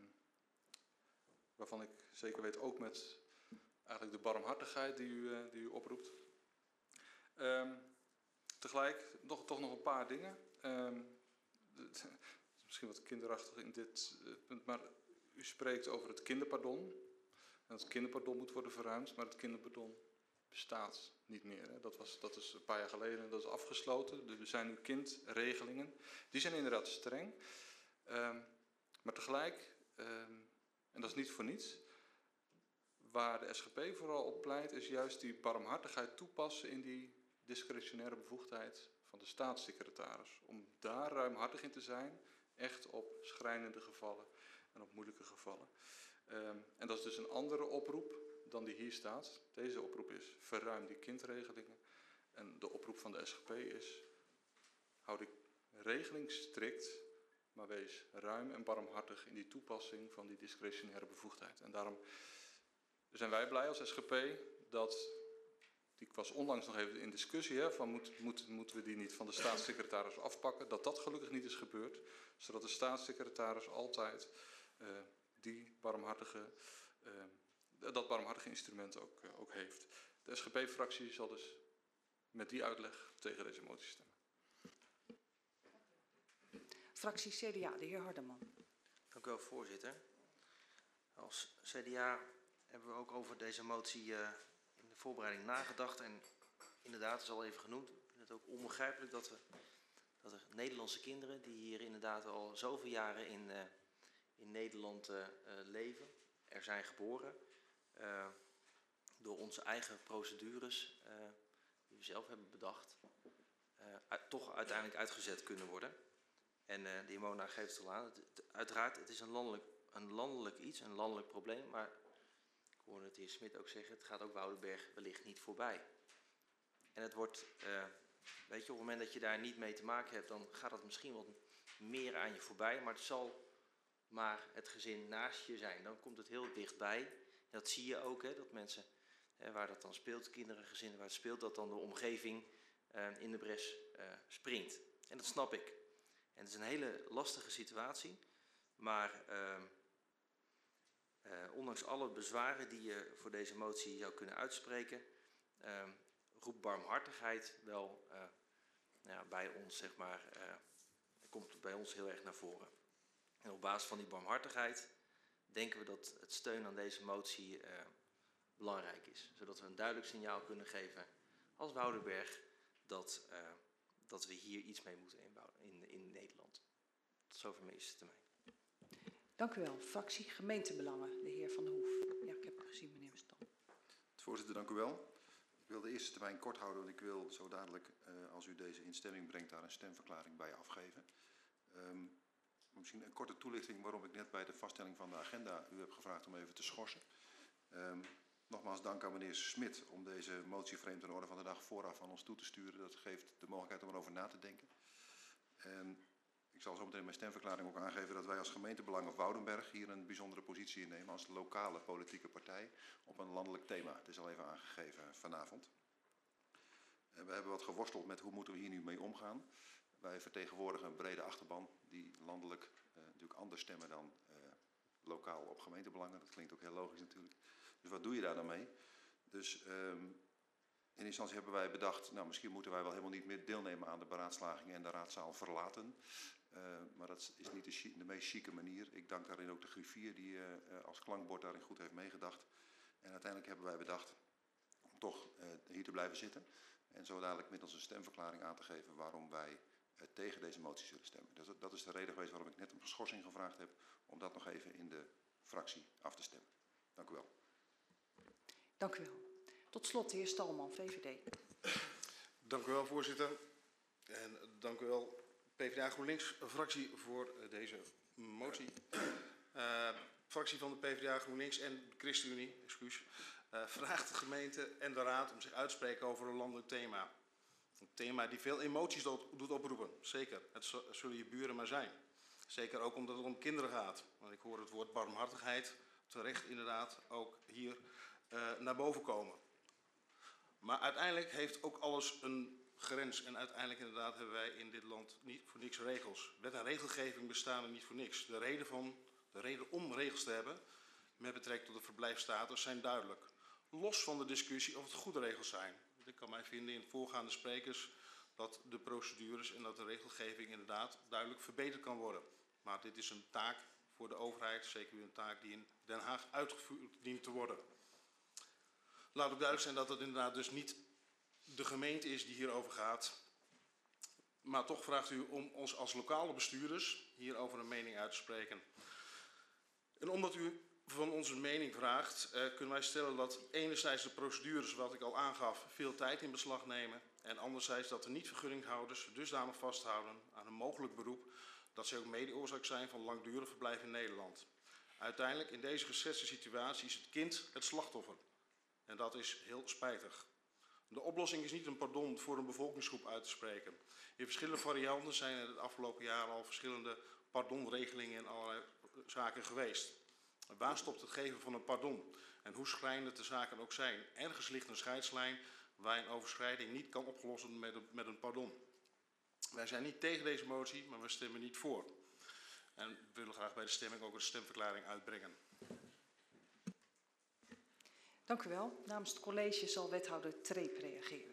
Waarvan ik zeker weet ook met eigenlijk de barmhartigheid die u oproept. Tegelijk toch nog een paar dingen. Het is misschien wat kinderachtig in dit punt, maar u spreekt over het kinderpardon. En het kinderpardon moet worden verruimd, maar het kinderpardon bestaat niet meer. Hè. Dat is een paar jaar geleden, dat is afgesloten. Er zijn nu kindregelingen. Die zijn inderdaad streng. Maar tegelijk, en dat is niet voor niets, waar de SGP vooral op pleit, is juist die barmhartigheid toepassen in die discretionaire bevoegdheid van de staatssecretaris. Om daar ruimhartig in te zijn, echt op schrijnende gevallen en op moeilijke gevallen. En dat is dus een andere oproep dan die hier staat. Deze oproep is verruim die kindregelingen. En de oproep van de SGP is hou die regeling strikt, maar wees ruim en barmhartig in die toepassing van die discretionaire bevoegdheid. En daarom zijn wij blij als SGP dat die was onlangs nog even in discussie, hè, van moeten we die niet van de staatssecretaris afpakken, dat gelukkig niet is gebeurd, zodat de staatssecretaris altijd dat barmhartige instrument ook heeft. De SGP-fractie zal dus met die uitleg tegen deze motie stemmen. Fractie CDA, de heer Hardeman. Dank u wel, voorzitter. Als CDA hebben we ook over deze motie in de voorbereiding nagedacht. En inderdaad, het is al even genoemd, ik vind het ook onbegrijpelijk dat er Nederlandse kinderen die hier inderdaad al zoveel jaren in Nederland leven, er zijn geboren, door onze eigen procedures die we zelf hebben bedacht, toch uiteindelijk uitgezet kunnen worden. En de heer Mona geeft het al aan. Uiteraard, het is een landelijk iets, een landelijk probleem, maar ik hoorde het de heer Smit ook zeggen, het gaat ook Woudenberg wellicht niet voorbij. En het wordt, weet je, op het moment dat je daar niet mee te maken hebt, dan gaat het misschien wat meer aan je voorbij, maar het zal maar het gezin naast je zijn. Dan komt het heel dichtbij. En dat zie je ook, hè, dat mensen, waar dat dan speelt, kinderen, gezinnen waar het speelt, dat dan de omgeving in de bres springt. En dat snap ik. En het is een hele lastige situatie, maar ondanks alle bezwaren die je voor deze motie zou kunnen uitspreken, roept barmhartigheid wel bij ons, zeg maar, komt bij ons heel erg naar voren. En op basis van die barmhartigheid denken we dat het steun aan deze motie belangrijk is. Zodat we een duidelijk signaal kunnen geven als Woudenberg dat we hier iets mee moeten inbouwen in Nederland. Tot zover mijn eerste termijn. Dank u wel. Fractie Gemeentebelangen, de heer Van der Hoef. Ja, ik heb gezien, meneer Bestam. Voorzitter, dank u wel. Ik wil de eerste termijn kort houden, want ik wil zo dadelijk, als u deze in stemming brengt, daar een stemverklaring bij afgeven. Misschien een korte toelichting waarom ik net bij de vaststelling van de agenda u heb gevraagd om even te schorsen. Nogmaals dank aan meneer Smit om deze motie vreemd aan de orde van de dag vooraf aan ons toe te sturen. Dat geeft de mogelijkheid om erover na te denken. Ik zal zo meteen in mijn stemverklaring ook aangeven dat wij als gemeentebelangen Woudenberg hier een bijzondere positie innemen als lokale politieke partij op een landelijk thema. Het is al even aangegeven vanavond. We hebben wat geworsteld met hoe moeten we hier nu mee omgaan. Wij vertegenwoordigen een brede achterban die landelijk natuurlijk anders stemmen dan lokaal op gemeentebelangen. Dat klinkt ook heel logisch natuurlijk. Dus wat doe je daar dan mee? Dus in instantie hebben wij bedacht, nou misschien moeten wij wel helemaal niet meer deelnemen aan de beraadslaging en de raadzaal verlaten. Maar dat is niet de meest chique manier. Ik dank daarin ook de griffier die als klankbord daarin goed heeft meegedacht. En uiteindelijk hebben wij bedacht om toch hier te blijven zitten. En zo dadelijk middels een stemverklaring aan te geven waarom wij tegen deze motie zullen stemmen. Dus dat is de reden geweest waarom ik net een schorsing gevraagd heb. Om dat nog even in de fractie af te stemmen. Dank u wel. Dank u wel. Tot slot de heer Stalman, VVD. Dank u wel, voorzitter. En dank u wel, PvdA GroenLinks fractie, voor deze motie. Fractie van de PvdA GroenLinks en de ChristenUnie, vraagt de gemeente en de raad om zich uit te spreken over een landelijk thema. Een thema die veel emoties doet oproepen. Zeker, het zullen je buren maar zijn. Zeker ook omdat het om kinderen gaat. Want ik hoor het woord barmhartigheid terecht inderdaad ook hier naar boven komen. Maar uiteindelijk heeft ook alles een grens. En uiteindelijk inderdaad hebben wij in dit land niet voor niks regels. Wet en regelgeving bestaan er niet voor niks. De reden om regels te hebben met betrekking tot de verblijfsstatus zijn duidelijk. Los van de discussie of het goede regels zijn. Ik kan mij vinden in voorgaande sprekers dat de procedures en dat de regelgeving inderdaad duidelijk verbeterd kan worden. Maar dit is een taak voor de overheid, zeker een taak die in Den Haag uitgevoerd dient te worden. Laat ook duidelijk zijn dat het inderdaad dus niet de gemeente is die hierover gaat. Maar toch vraagt u om ons als lokale bestuurders hierover een mening uit te spreken. En omdat u van onze mening vraagt, kunnen wij stellen dat enerzijds de procedures, wat ik al aangaf, veel tijd in beslag nemen. En anderzijds dat de niet-vergunninghouders dusdanig vasthouden aan een mogelijk beroep dat zij ook mede-oorzaak zijn van langdurig verblijf in Nederland. Uiteindelijk in deze geschetste situatie is het kind het slachtoffer. En dat is heel spijtig. De oplossing is niet een pardon voor een bevolkingsgroep uit te spreken. In verschillende varianten zijn er het afgelopen jaar al verschillende pardonregelingen in allerlei zaken geweest. Waar stopt het geven van een pardon? En hoe schrijnend de zaken ook zijn. Ergens ligt een scheidslijn waar een overschrijding niet kan opgelost met een pardon. Wij zijn niet tegen deze motie, maar we stemmen niet voor. En we willen graag bij de stemming ook een stemverklaring uitbrengen. Dank u wel. Namens het college zal wethouder Treep reageren.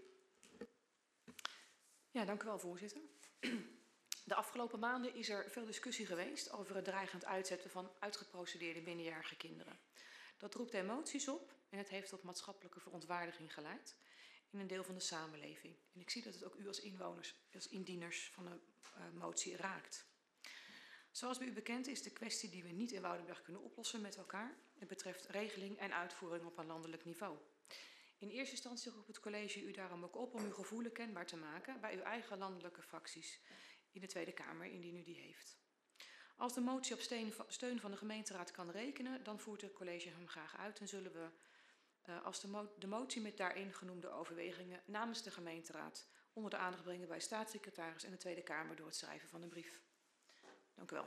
Ja, dank u wel, voorzitter. De afgelopen maanden is er veel discussie geweest over het dreigend uitzetten van uitgeprocedeerde minderjarige kinderen. Dat roept emoties op en het heeft tot maatschappelijke verontwaardiging geleid in een deel van de samenleving. En ik zie dat het ook u als inwoners, als indieners van de motie raakt. Zoals bij u bekend is de kwestie die we niet in Woudenberg kunnen oplossen met elkaar. Het betreft regeling en uitvoering op een landelijk niveau. In eerste instantie roept het college u daarom ook op om uw gevoelens kenbaar te maken bij uw eigen landelijke fracties in de Tweede Kamer, indien u die heeft. Als de motie op steun van de gemeenteraad kan rekenen, dan voert het college hem graag uit en zullen we als de motie met daarin genoemde overwegingen namens de gemeenteraad onder de aandacht brengen bij staatssecretaris en de Tweede Kamer door het schrijven van een brief. Dank u wel.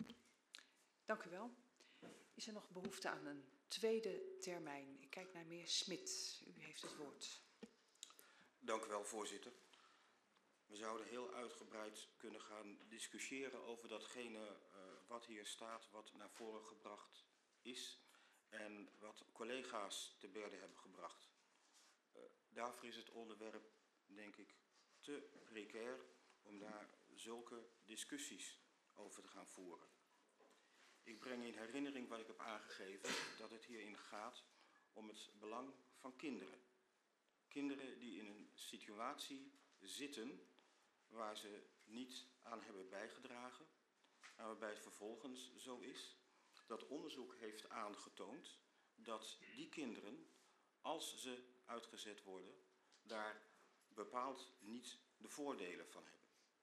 Dank u wel. Is er nog behoefte aan een tweede termijn? Ik kijk naar meneer Smit. U heeft het woord. Dank u wel, voorzitter. We zouden heel uitgebreid kunnen gaan discussiëren over datgene wat hier staat, wat naar voren gebracht is en wat collega's te berde hebben gebracht. Daarvoor is het onderwerp, denk ik, te precair om daar zulke discussies over te gaan voeren. Ik breng in herinnering wat ik heb aangegeven, dat het hierin gaat om het belang van kinderen. Kinderen die in een situatie zitten waar ze niet aan hebben bijgedragen en waarbij het vervolgens zo is dat onderzoek heeft aangetoond dat die kinderen, als ze uitgezet worden, daar bepaald niet de voordelen van hebben.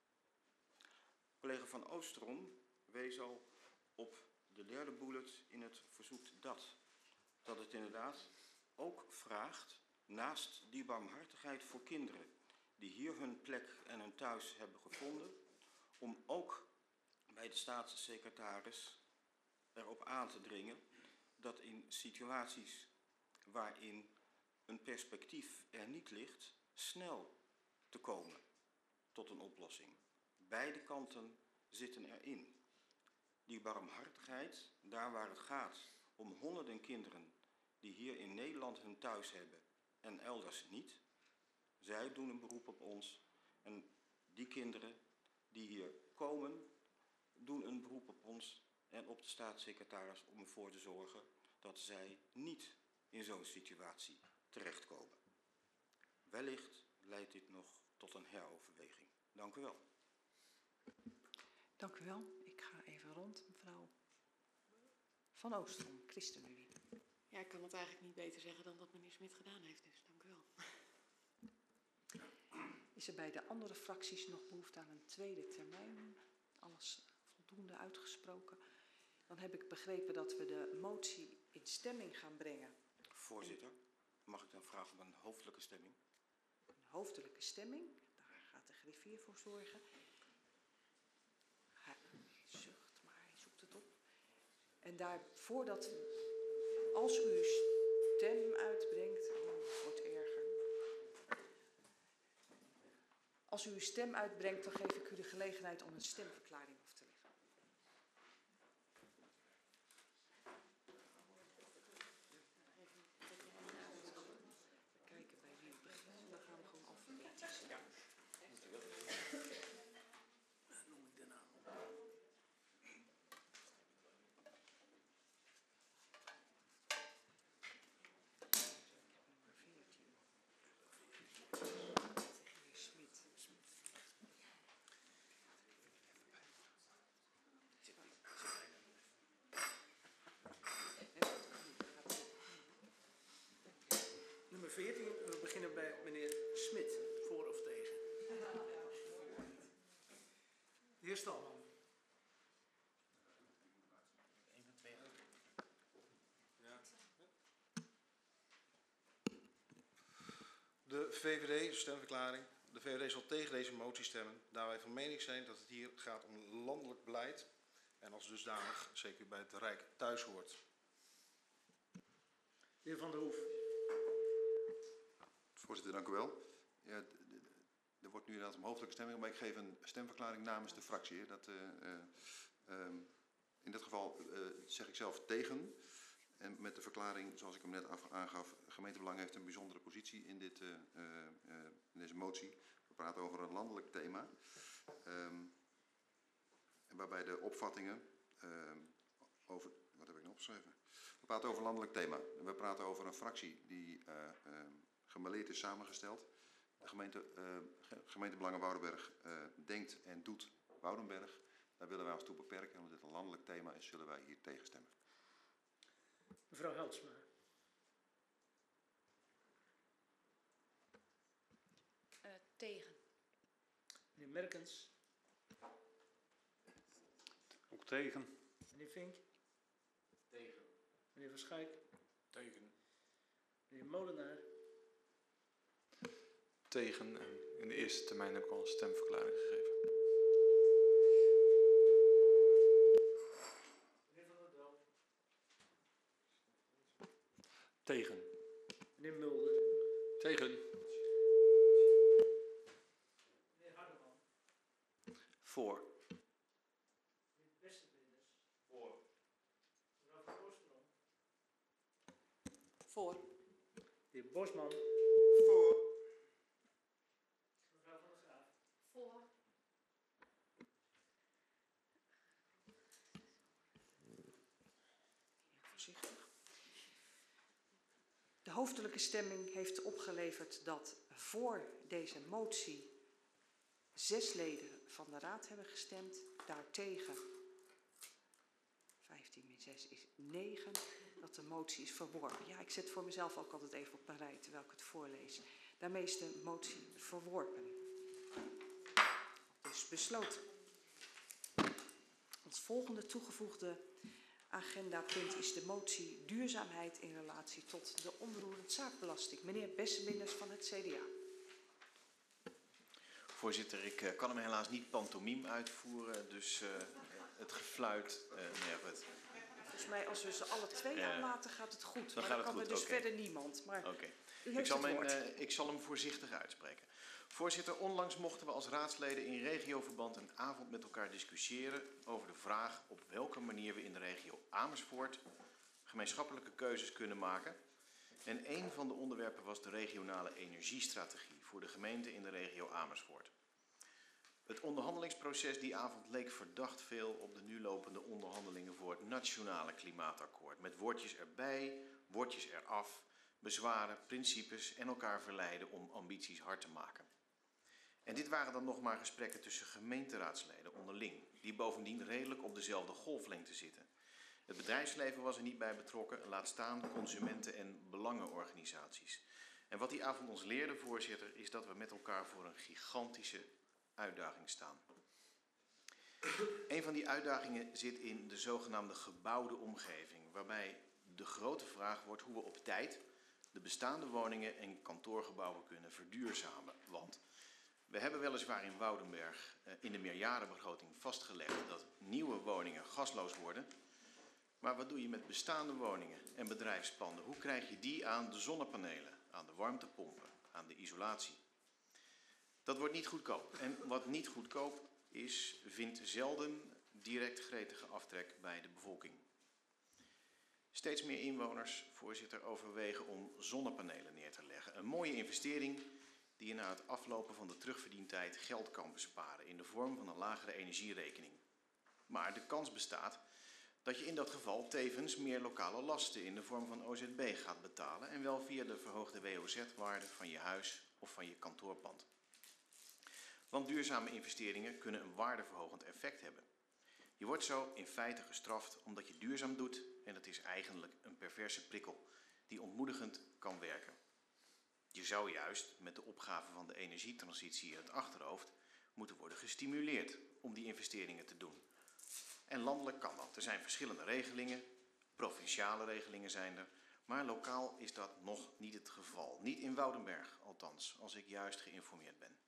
Collega Van Oostrom wees al op de derde bullet in het verzoek dat het inderdaad ook vraagt, naast die barmhartigheid voor kinderen die hier hun plek en hun thuis hebben gevonden, om ook bij de staatssecretaris erop aan te dringen dat in situaties waarin een perspectief er niet ligt, snel te komen tot een oplossing. Beide kanten zitten erin. Die barmhartigheid, daar waar het gaat om honderden kinderen die hier in Nederland hun thuis hebben en elders niet. Zij doen een beroep op ons en die kinderen die hier komen doen een beroep op ons en op de staatssecretaris om ervoor te zorgen dat zij niet in zo'n situatie terechtkomen. Wellicht leidt dit nog tot een heroverweging. Dank u wel. Dank u wel. Ik ga even rond, mevrouw Van Oostrom, ChristenUnie. Ja, ik kan het eigenlijk niet beter zeggen dan dat meneer Smit gedaan heeft, dus dank u wel. Is er bij de andere fracties nog behoefte aan een tweede termijn? Alles voldoende uitgesproken. Dan heb ik begrepen dat we de motie in stemming gaan brengen. Voorzitter, mag ik dan vragen om een hoofdelijke stemming? Een hoofdelijke stemming, daar gaat de griffier voor zorgen. Hij zucht, maar hij zoekt het op. En voordat, als u stem uitbrengt, het wordt erger. Als u uw stem uitbrengt, dan geef ik u de gelegenheid om een stemverklaring af te leggen. We kijken bij wie het begint, dan gaan we gewoon alfabetisch. Ja. Noem ik de naam. Nummer 14, we beginnen bij meneer Smit, voor of tegen. De heer Stalman. De VVD, stemverklaring. De VVD zal tegen deze motie stemmen, daar wij van mening zijn dat het hier gaat om landelijk beleid en als dusdanig zeker bij het Rijk thuis hoort. De heer Van der Hoef. Voorzitter, dank u wel. Ja, er wordt nu inderdaad om hoofdelijke stemming, maar ik geef een stemverklaring namens de fractie. In dit geval zeg ik zelf tegen. En met de verklaring, zoals ik hem net aangaf, gemeentebelang heeft een bijzondere positie in deze motie. We praten over een landelijk thema. En waarbij de opvattingen over... Wat heb ik nog opgeschreven? We praten over een landelijk thema. En we praten over een fractie die gemêleerd is samengesteld. De gemeentebelangen Woudenberg denkt en doet Woudenberg. Daar willen wij ons toe beperken. Omdat dit een landelijk thema is, zullen wij hier tegenstemmen. Mevrouw Heltsma. Tegen. Meneer Merkens. Ook tegen. Meneer Vink. Tegen. Meneer Verschuik. Tegen. Meneer Molenaar. Tegen. En in de eerste termijn heb ik al een stemverklaring gegeven. Meneer Van der Dal. Tegen. Meneer Mulder. Tegen. Meneer Hardeman. Voor. Meneer Westervinders. Voor. Mevrouw Van Oostrom. Voor. De heer Bosman. Voor. Mevrouw Van der Graaf. Voor. Voorzichtig. De hoofdelijke stemming heeft opgeleverd dat voor deze motie 6 leden van de raad hebben gestemd. Daartegen 15 min 6 is 9. Dat de motie is verworpen. Ja, ik zet voor mezelf ook altijd even op een rij terwijl ik het voorlees. Daarmee is de motie verworpen. Dus besloten. Ons volgende toegevoegde agendapunt is de motie duurzaamheid in relatie tot de onroerend zaakbelasting. Meneer Besseminders van het CDA. Voorzitter, ik kan hem helaas niet pantomiem uitvoeren, dus het gefluit, Volgens mij als we ze alle twee aanlaten gaat het goed. Dan maar gaat dan kan het er goed, dus oké. verder niemand. Maar Oké. u heeft het woord. Ik zal hem voorzichtig uitspreken. Voorzitter, onlangs mochten we als raadsleden in regioverband een avond met elkaar discussiëren over de vraag op welke manier we in de regio Amersfoort gemeenschappelijke keuzes kunnen maken. En een van de onderwerpen was de regionale energiestrategie voor de gemeente in de regio Amersfoort. Het onderhandelingsproces die avond leek verdacht veel op de nu lopende onderhandelingen voor het nationale klimaatakkoord. Met woordjes erbij, woordjes eraf, bezwaren, principes en elkaar verleiden om ambities hard te maken. En dit waren dan nog maar gesprekken tussen gemeenteraadsleden onderling, die bovendien redelijk op dezelfde golflengte zitten. Het bedrijfsleven was er niet bij betrokken, laat staan consumenten- en belangenorganisaties. En wat die avond ons leerde, voorzitter, is dat we met elkaar voor een gigantische uitdaging staan. Een van die uitdagingen zit in de zogenaamde gebouwde omgeving, waarbij de grote vraag wordt hoe we op tijd de bestaande woningen en kantoorgebouwen kunnen verduurzamen. Want we hebben weliswaar in Woudenberg in de meerjarenbegroting vastgelegd dat nieuwe woningen gasloos worden. Maar wat doe je met bestaande woningen en bedrijfspanden? Hoe krijg je die aan de zonnepanelen, aan de warmtepompen, aan de isolatie? Dat wordt niet goedkoop. En wat niet goedkoop is, vindt zelden direct gretige aftrek bij de bevolking. Steeds meer inwoners, voorzitter, overwegen om zonnepanelen neer te leggen. Een mooie investering die je na het aflopen van de terugverdientijd geld kan besparen in de vorm van een lagere energierekening. Maar de kans bestaat dat je in dat geval tevens meer lokale lasten in de vorm van OZB gaat betalen en wel via de verhoogde WOZ-waarde van je huis of van je kantoorpand. Want duurzame investeringen kunnen een waardeverhogend effect hebben. Je wordt zo in feite gestraft omdat je duurzaam doet en dat is eigenlijk een perverse prikkel die ontmoedigend kan werken. Je zou juist met de opgave van de energietransitie in het achterhoofd moeten worden gestimuleerd om die investeringen te doen. En landelijk kan dat. Er zijn verschillende regelingen, provinciale regelingen zijn er, maar lokaal is dat nog niet het geval. Niet in Woudenberg althans, als ik juist geïnformeerd ben.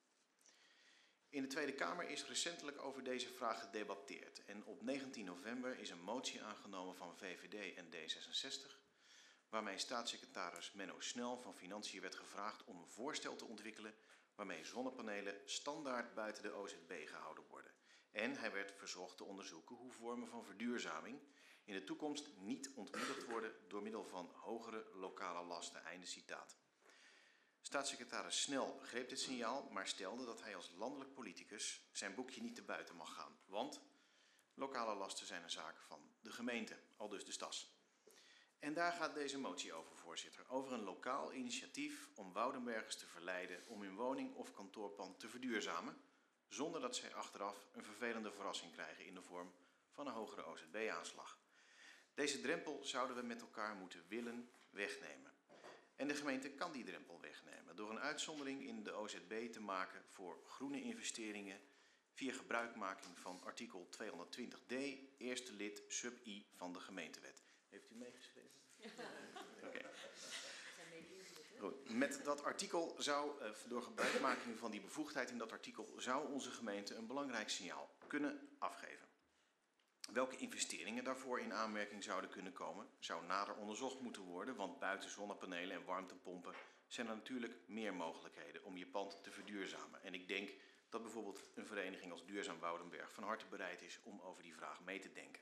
In de Tweede Kamer is recentelijk over deze vraag gedebatteerd en op 19 november is een motie aangenomen van VVD en D66, waarmee staatssecretaris Menno Snel van Financiën werd gevraagd om een voorstel te ontwikkelen waarmee zonnepanelen standaard buiten de OZB gehouden worden. En hij werd verzocht te onderzoeken hoe vormen van verduurzaming in de toekomst niet ontmoedigd worden door middel van hogere lokale lasten. Einde citaat. Staatssecretaris Snel begreep dit signaal, maar stelde dat hij als landelijk politicus zijn boekje niet te buiten mag gaan. Want lokale lasten zijn een zaak van de gemeente, aldus de STAS. En daar gaat deze motie over, voorzitter. Over een lokaal initiatief om Woudenbergers te verleiden om hun woning of kantoorpand te verduurzamen, zonder dat zij achteraf een vervelende verrassing krijgen in de vorm van een hogere OZB-aanslag. Deze drempel zouden we met elkaar moeten willen wegnemen. En de gemeente kan die drempel wegnemen door een uitzondering in de OZB te maken voor groene investeringen via gebruikmaking van artikel 220d, eerste lid sub I van de gemeentewet. Heeft u meegeschreven? Oké. Goed. Met dat artikel zou, door gebruikmaking van die bevoegdheid in dat artikel, zou onze gemeente een belangrijk signaal kunnen afgeven. Welke investeringen daarvoor in aanmerking zouden kunnen komen, zou nader onderzocht moeten worden, want buiten zonnepanelen en warmtepompen zijn er natuurlijk meer mogelijkheden om je pand te verduurzamen. En ik denk dat bijvoorbeeld een vereniging als Duurzaam Woudenberg van harte bereid is om over die vraag mee te denken.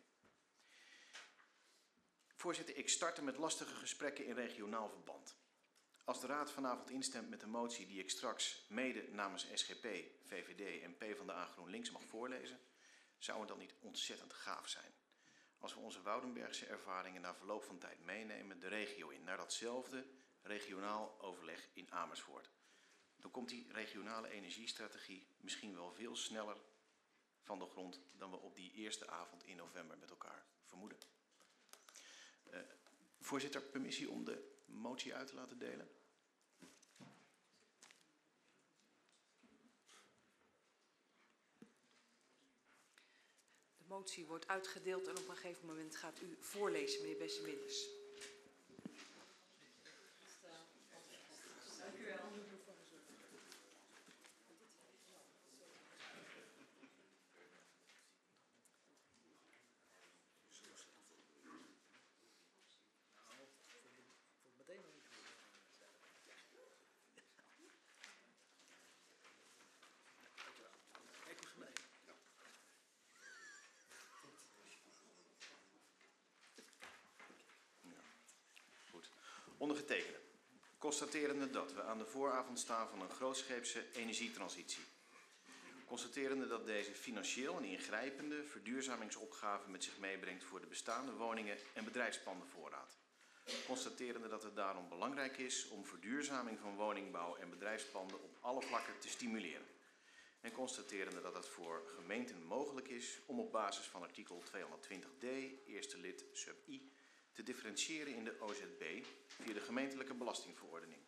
Voorzitter, ik startte met lastige gesprekken in regionaal verband. Als de Raad vanavond instemt met de motie die ik straks mede namens SGP, VVD en PvdA GroenLinks mag voorlezen, zou het dan niet ontzettend gaaf zijn als we onze Woudenbergse ervaringen na verloop van tijd meenemen de regio in, naar datzelfde regionaal overleg in Amersfoort. Dan komt die regionale energiestrategie misschien wel veel sneller van de grond dan we op die eerste avond in november met elkaar vermoeden. Voorzitter, permissie om de motie uit te laten delen? De motie wordt uitgedeeld en op een gegeven moment gaat u voorlezen, meneer Besseminders. Dank u wel. Ondergetekende. Constaterende dat we aan de vooravond staan van een grootscheepse energietransitie. Constaterende dat deze financieel een ingrijpende verduurzamingsopgave met zich meebrengt voor de bestaande woningen en bedrijfspandenvoorraad. Constaterende dat het daarom belangrijk is om verduurzaming van woningbouw en bedrijfspanden op alle vlakken te stimuleren. En constaterende dat het voor gemeenten mogelijk is om op basis van artikel 220d, eerste lid sub I, te differentiëren in de OZB via de gemeentelijke belastingverordening.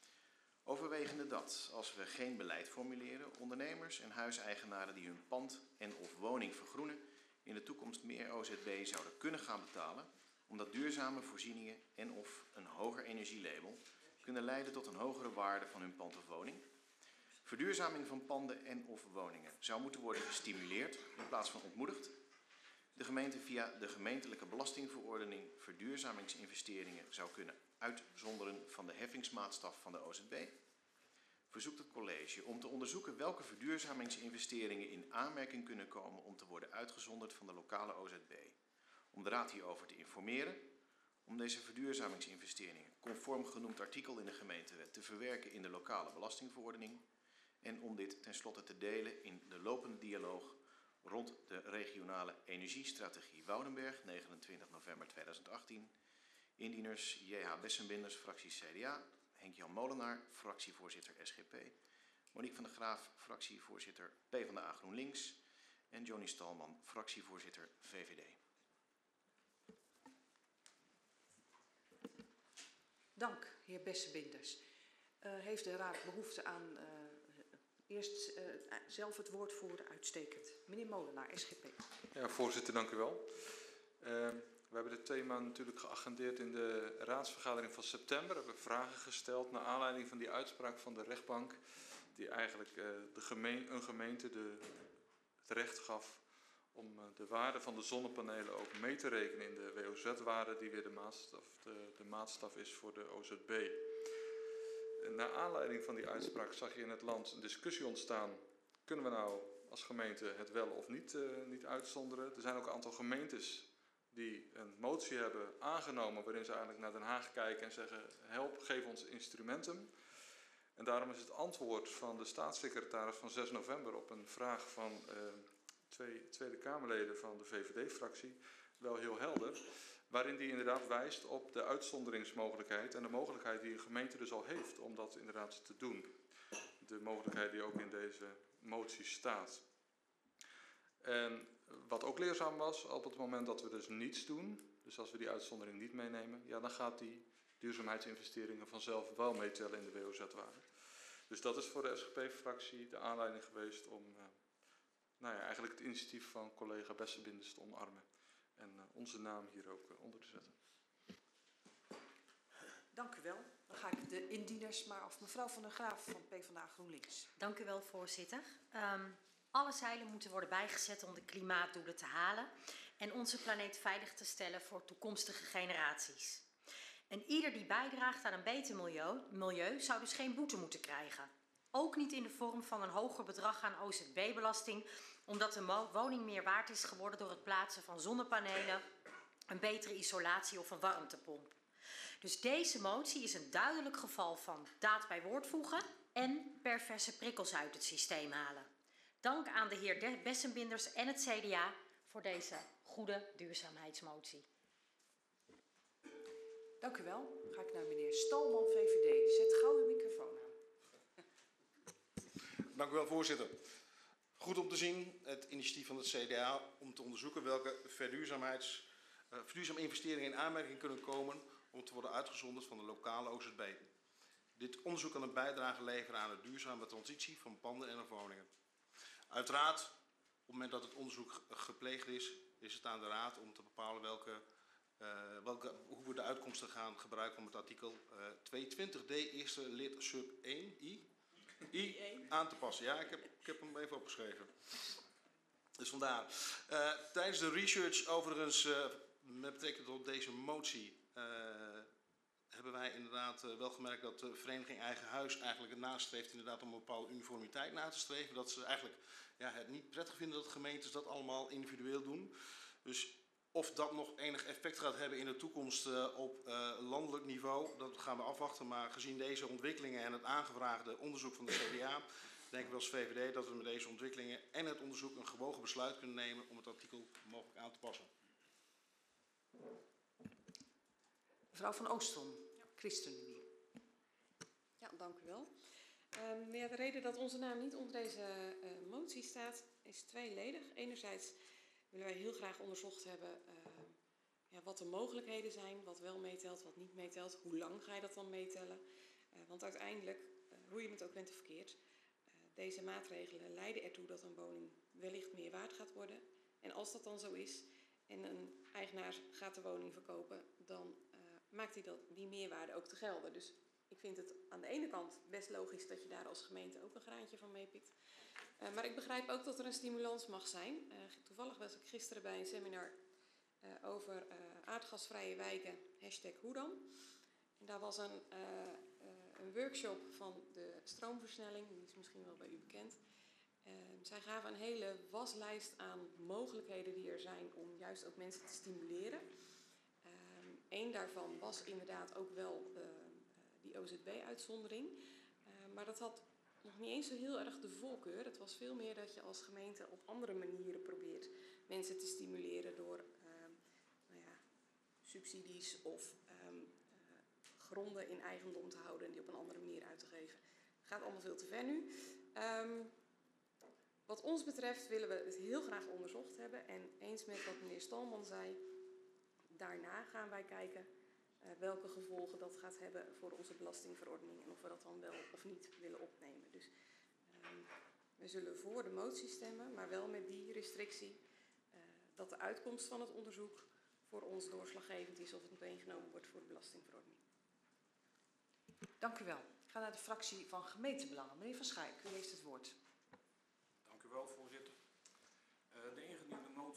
Overwegende dat, als we geen beleid formuleren, ondernemers en huiseigenaren die hun pand en of woning vergroenen in de toekomst meer OZB zouden kunnen gaan betalen, omdat duurzame voorzieningen en of een hoger energielabel kunnen leiden tot een hogere waarde van hun pand of woning. Verduurzaming van panden en of woningen zou moeten worden gestimuleerd in plaats van ontmoedigd. De gemeente via de gemeentelijke belastingverordening verduurzamingsinvesteringen zou kunnen uitzonderen van de heffingsmaatstaf van de OZB. Verzoekt het college om te onderzoeken welke verduurzamingsinvesteringen in aanmerking kunnen komen om te worden uitgezonderd van de lokale OZB. Om de Raad hierover te informeren, om deze verduurzamingsinvesteringen conform genoemd artikel in de gemeentewet te verwerken in de lokale belastingverordening en om dit tenslotte te delen in de lopende dialoog rond de regionale energiestrategie Woudenberg, 29 november 2018. Indieners J.H. Bessenbinders, fractie CDA, Henk-Jan Molenaar, fractievoorzitter SGP, Monique van der Graaf, fractievoorzitter PvdA GroenLinks en Johnny Stalman, fractievoorzitter VVD. Dank, heer Bessenbinders. Heeft de Raad behoefte aan eerst zelf het woord voeren? Uitstekend. Meneer Molenaar, SGP. Ja, voorzitter, dank u wel. We hebben dit thema natuurlijk geagendeerd in de raadsvergadering van september. We hebben vragen gesteld naar aanleiding van die uitspraak van de rechtbank, die eigenlijk een gemeente het recht gaf om de waarde van de zonnepanelen ook mee te rekenen in de WOZ-waarde die weer de maatstaf is voor de OZB. Naar aanleiding van die uitspraak zag je in het land een discussie ontstaan. Kunnen we nou als gemeente het wel of niet uitzonderen? Er zijn ook een aantal gemeentes die een motie hebben aangenomen waarin ze eigenlijk naar Den Haag kijken en zeggen: help, geef ons instrumenten. En daarom is het antwoord van de staatssecretaris van 6 november op een vraag van twee Tweede Kamerleden van de VVD-fractie wel heel helder. Waarin die inderdaad wijst op de uitzonderingsmogelijkheid en de mogelijkheid die een gemeente dus al heeft om dat inderdaad te doen. De mogelijkheid die ook in deze motie staat. En wat ook leerzaam was, op het moment dat we dus niets doen, dus als we die uitzondering niet meenemen, ja, dan gaat die duurzaamheidsinvesteringen vanzelf wel meetellen in de WOZ-waarde. Dus dat is voor de SGP-fractie de aanleiding geweest om eigenlijk het initiatief van collega Bessenbinders te omarmen. En onze naam hier ook onder te zetten. Dank u wel. Dan ga ik de indieners maar af. Mevrouw van der Graaf van PvdA GroenLinks. Dank u wel, voorzitter. Alle zeilen moeten worden bijgezet om de klimaatdoelen te halen en onze planeet veilig te stellen voor toekomstige generaties. En ieder die bijdraagt aan een beter milieu zou dus geen boete moeten krijgen. Ook niet in de vorm van een hoger bedrag aan OZB-belasting, omdat de woning meer waard is geworden door het plaatsen van zonnepanelen, een betere isolatie of een warmtepomp. Dus deze motie is een duidelijk geval van daad bij woord voegen en perverse prikkels uit het systeem halen. Dank aan de heer Bessenbinders en het CDA voor deze goede duurzaamheidsmotie. Dank u wel. Dan ga ik naar meneer Stalman, VVD. Zet gauw uw microfoon aan. Dank u wel, voorzitter. Goed om te zien het initiatief van het CDA om te onderzoeken welke verduurzame investeringen in aanmerking kunnen komen om te worden uitgezonderd van de lokale OZB. Dit onderzoek kan een bijdrage leveren aan de duurzame transitie van panden en woningen. Uiteraard, op het moment dat het onderzoek gepleegd is het aan de Raad om te bepalen hoe we de uitkomsten gaan gebruiken om het artikel 220d eerste lid sub 1 I aan te passen. Ja, ik heb hem even opgeschreven. Dus vandaar. Tijdens de research overigens met betrekking tot deze motie hebben wij inderdaad wel gemerkt dat de vereniging Eigen Huis eigenlijk nastreeft inderdaad om een bepaalde uniformiteit na te streven. Dat ze eigenlijk het niet prettig vinden dat gemeentes dat allemaal individueel doen. Dus of dat nog enig effect gaat hebben in de toekomst op landelijk niveau, dat gaan we afwachten. Maar gezien deze ontwikkelingen en het aangevraagde onderzoek van de CDA, denken we als VVD dat we met deze ontwikkelingen en het onderzoek een gewogen besluit kunnen nemen om het artikel mogelijk aan te passen. Mevrouw van Oostrom, ChristenUnie. Ja, dank u wel. De reden dat onze naam niet onder deze motie staat is tweeledig. Enerzijds willen wij heel graag onderzocht hebben wat de mogelijkheden zijn, wat wel meetelt, wat niet meetelt. Hoe lang ga je dat dan meetellen? Want uiteindelijk, hoe je het ook bent of verkeerd, deze maatregelen leiden ertoe dat een woning wellicht meer waard gaat worden. En als dat dan zo is en een eigenaar gaat de woning verkopen, dan maakt hij die meerwaarde ook te gelden. Dus ik vind het aan de ene kant best logisch dat je daar als gemeente ook een graantje van meepikt. Maar ik begrijp ook dat er een stimulans mag zijn. Toevallig was ik gisteren bij een seminar over aardgasvrije wijken, #hoe dan. En daar was een workshop van de stroomversnelling, die is misschien wel bij u bekend. Zij gaven een hele waslijst aan mogelijkheden die er zijn om juist ook mensen te stimuleren. Eén daarvan was inderdaad ook wel die OZB-uitzondering. Maar dat had nog niet eens zo heel erg de voorkeur. Het was veel meer dat je als gemeente op andere manieren probeert mensen te stimuleren door subsidies of gronden in eigendom te houden en die op een andere manier uit te geven. Het gaat allemaal veel te ver nu. Wat ons betreft willen we het heel graag onderzocht hebben. En eens met wat meneer Stalman zei, daarna gaan wij kijken welke gevolgen dat gaat hebben voor onze belastingverordening en of we dat dan wel of niet willen opnemen. Dus we zullen voor de motie stemmen, maar wel met die restrictie dat de uitkomst van het onderzoek voor ons doorslaggevend is of het meegenomen wordt voor de belastingverordening. Dank u wel. Ik ga naar de fractie van Gemeentebelangen. Meneer Van Schaik, u heeft het woord. Dank u wel, voorzitter. De ingediende motie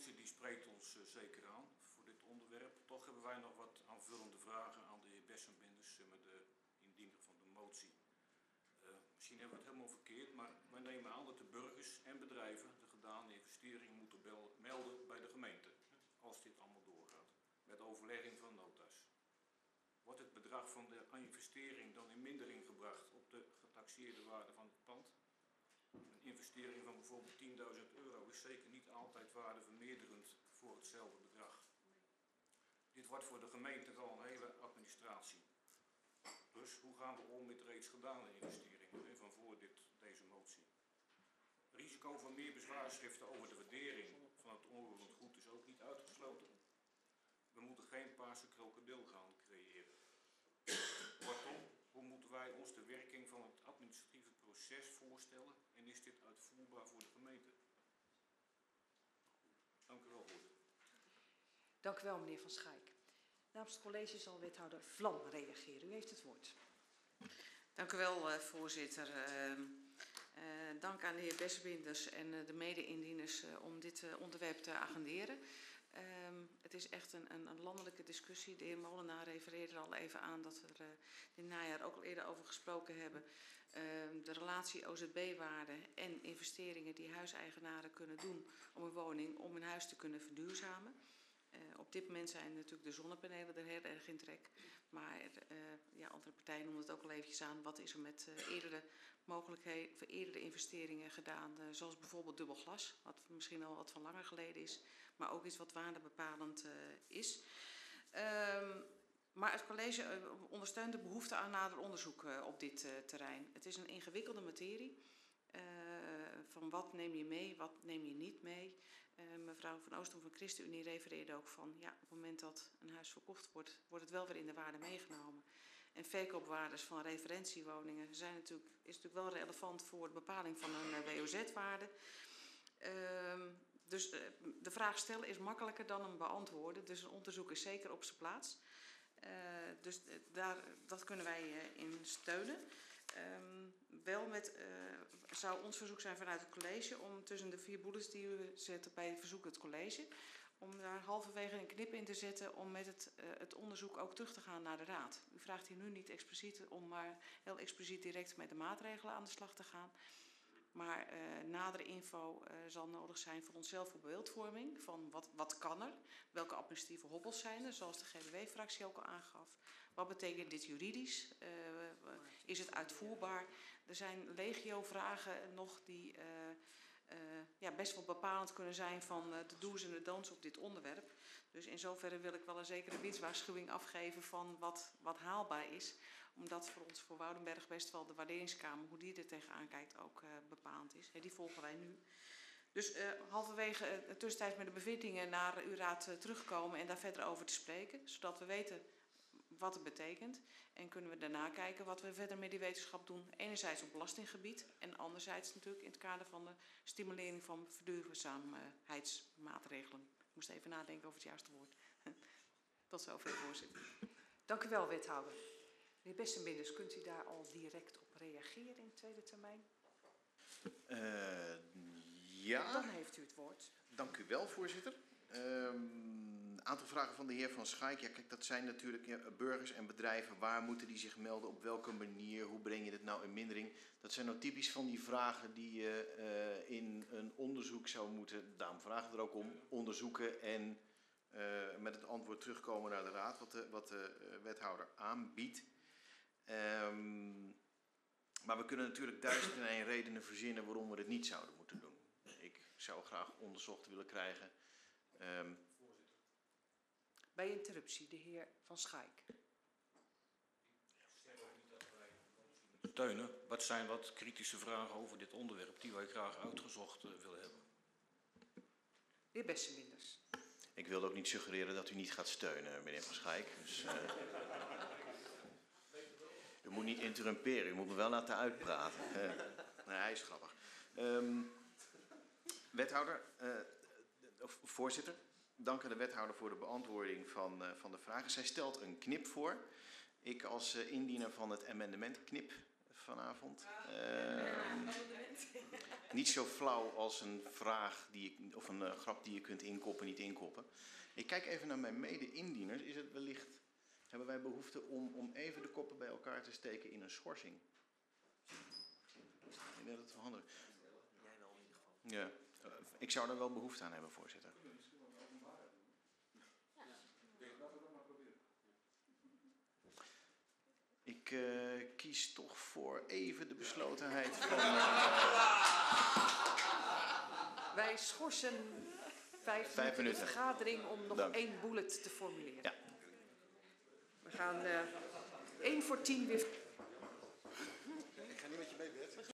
spreekt ons zeker aan voor dit onderwerp. Toch hebben wij nog wat aanvullende vragen aan de heer Bessenbinders met de indiener van de motie. Misschien hebben we het helemaal verkeerd, maar wij nemen aan dat de burgers en bedrijven de gedane investeringen moeten melden bij de gemeente. Als dit allemaal doorgaat, met overlegging van nota's. Wordt het bedrag van de investering dan in mindering gebracht op de getaxeerde waarde van het pand? Een investering van bijvoorbeeld 10.000 euro is zeker niet altijd waardevermeerderend voor hetzelfde bedrag. Dit wordt voor de gemeente gewoon een hele administratie. Dus hoe gaan we om met reeds gedane investeringen van voor deze motie? Risico van meer bezwaarschriften over de waardering van het onroerend goed is ook niet uitgesloten. We moeten geen paarse krokodil gaan creëren. Kortom, hoe moeten wij ons de werking van het administratieve proces voorstellen en is dit uitvoerbaar voor de gemeente? Dank u wel, voorzitter. Dank u wel, meneer Van Schaik. Namens het college zal wethouder Vlam reageren. U heeft het woord. Dank u wel, voorzitter. Dank aan de heer Bessenbinders en de mede-indieners om dit onderwerp te agenderen. Het is echt een landelijke discussie. De heer Molenaar refereerde er al even aan dat we er dit najaar ook al eerder over gesproken hebben. De relatie OZB-waarde en investeringen die huiseigenaren kunnen doen om een woning, om een huis te kunnen verduurzamen. Op dit moment zijn natuurlijk de zonnepanelen er heel erg in trek. Maar andere partijen noemen het ook al eventjes aan. Wat is er met eerdere mogelijkheden, eerdere investeringen gedaan? Zoals bijvoorbeeld dubbel glas, wat misschien al wat van langer geleden is. Maar ook iets wat waardebepalend is. Maar het college ondersteunt de behoefte aan nader onderzoek op dit terrein. Het is een ingewikkelde materie. Van wat neem je mee, wat neem je niet mee. Mevrouw van Oostrom van ChristenUnie refereerde ook van, ja, op het moment dat een huis verkocht wordt, wordt het wel weer in de waarde meegenomen. En verkoopwaardes van referentiewoningen is natuurlijk wel relevant voor de bepaling van een WOZ-waarde. Dus de vraag stellen is makkelijker dan hem beantwoorden. Dus een onderzoek is zeker op zijn plaats. Dus dat kunnen wij in steunen. Zou ons verzoek zijn vanuit het college om tussen de 4 bullets die u zet bij verzoek het college, om daar halverwege een knip in te zetten om met het onderzoek ook terug te gaan naar de raad. U vraagt hier nu niet expliciet om maar heel expliciet direct met de maatregelen aan de slag te gaan. Maar nadere info zal nodig zijn voor onszelf voor beeldvorming van wat kan er, welke administratieve hobbels zijn er, zoals de GWW-fractie ook al aangaf. Wat betekent dit juridisch? Is het uitvoerbaar? Er zijn legio vragen nog die best wel bepalend kunnen zijn van de do's en de don'ts op dit onderwerp. Dus in zoverre wil ik wel een zekere winstwaarschuwing afgeven van wat haalbaar is. Omdat voor ons, voor Woudenberg, best wel de waarderingskamer, hoe die er tegenaan kijkt, ook bepalend is. Die volgen wij nu. Dus halverwege tussentijds met de bevindingen naar uw raad terugkomen en daar verder over te spreken. Zodat we weten wat het betekent. En kunnen we daarna kijken wat we verder met die wetenschap doen. Enerzijds op belastinggebied en anderzijds natuurlijk in het kader van de stimulering van verduurzaamheidsmaatregelen. Ik moest even nadenken over het juiste woord. Tot zover, voorzitter. Dank u wel, wethouder. Meneer Bessenbinders, kunt u daar al direct op reageren in de tweede termijn? Ja. Dan heeft u het woord. Dank u wel, voorzitter. Een aantal vragen van de heer Van Schaik. Ja, kijk, dat zijn natuurlijk burgers en bedrijven. Waar moeten die zich melden? Op welke manier? Hoe breng je dit nou in mindering? Dat zijn nou typisch van die vragen die je in een onderzoek zou moeten, daarom vragen we er ook om, onderzoeken en met het antwoord terugkomen naar de raad, wat de wethouder aanbiedt. Maar we kunnen natuurlijk 1001 redenen verzinnen waarom we het niet zouden moeten doen. Ik zou graag onderzocht willen krijgen. Bij interruptie, de heer Van Schaik. Steunen. Wat zijn wat kritische vragen over dit onderwerp die wij graag uitgezocht willen hebben? De heer Bessenbinders. Ik wilde ook niet suggereren dat u niet gaat steunen, meneer Van Schaik. Dus, u moet niet interrumperen, u moet me wel laten uitpraten. Nee, hij is grappig. Wethouder, voorzitter, dank aan de wethouder voor de beantwoording van de vragen. Zij stelt een knip voor. Ik als indiener van het amendement knip vanavond. Niet zo flauw als een vraag of een grap die je kunt inkoppen, niet inkoppen. Ik kijk even naar mijn mede-indieners. Is het wellicht, hebben wij behoefte om even de koppen bij elkaar te steken in een schorsing? Ik denk dat het wel handig is. Jij wel in ieder geval. Ja, ik zou daar wel behoefte aan hebben, voorzitter. Ik kies toch voor even de beslotenheid van... Wij schorsen 5 minuten de vergadering om nog 1 bullet te formuleren. Ja. We gaan 1 voor 10 weer...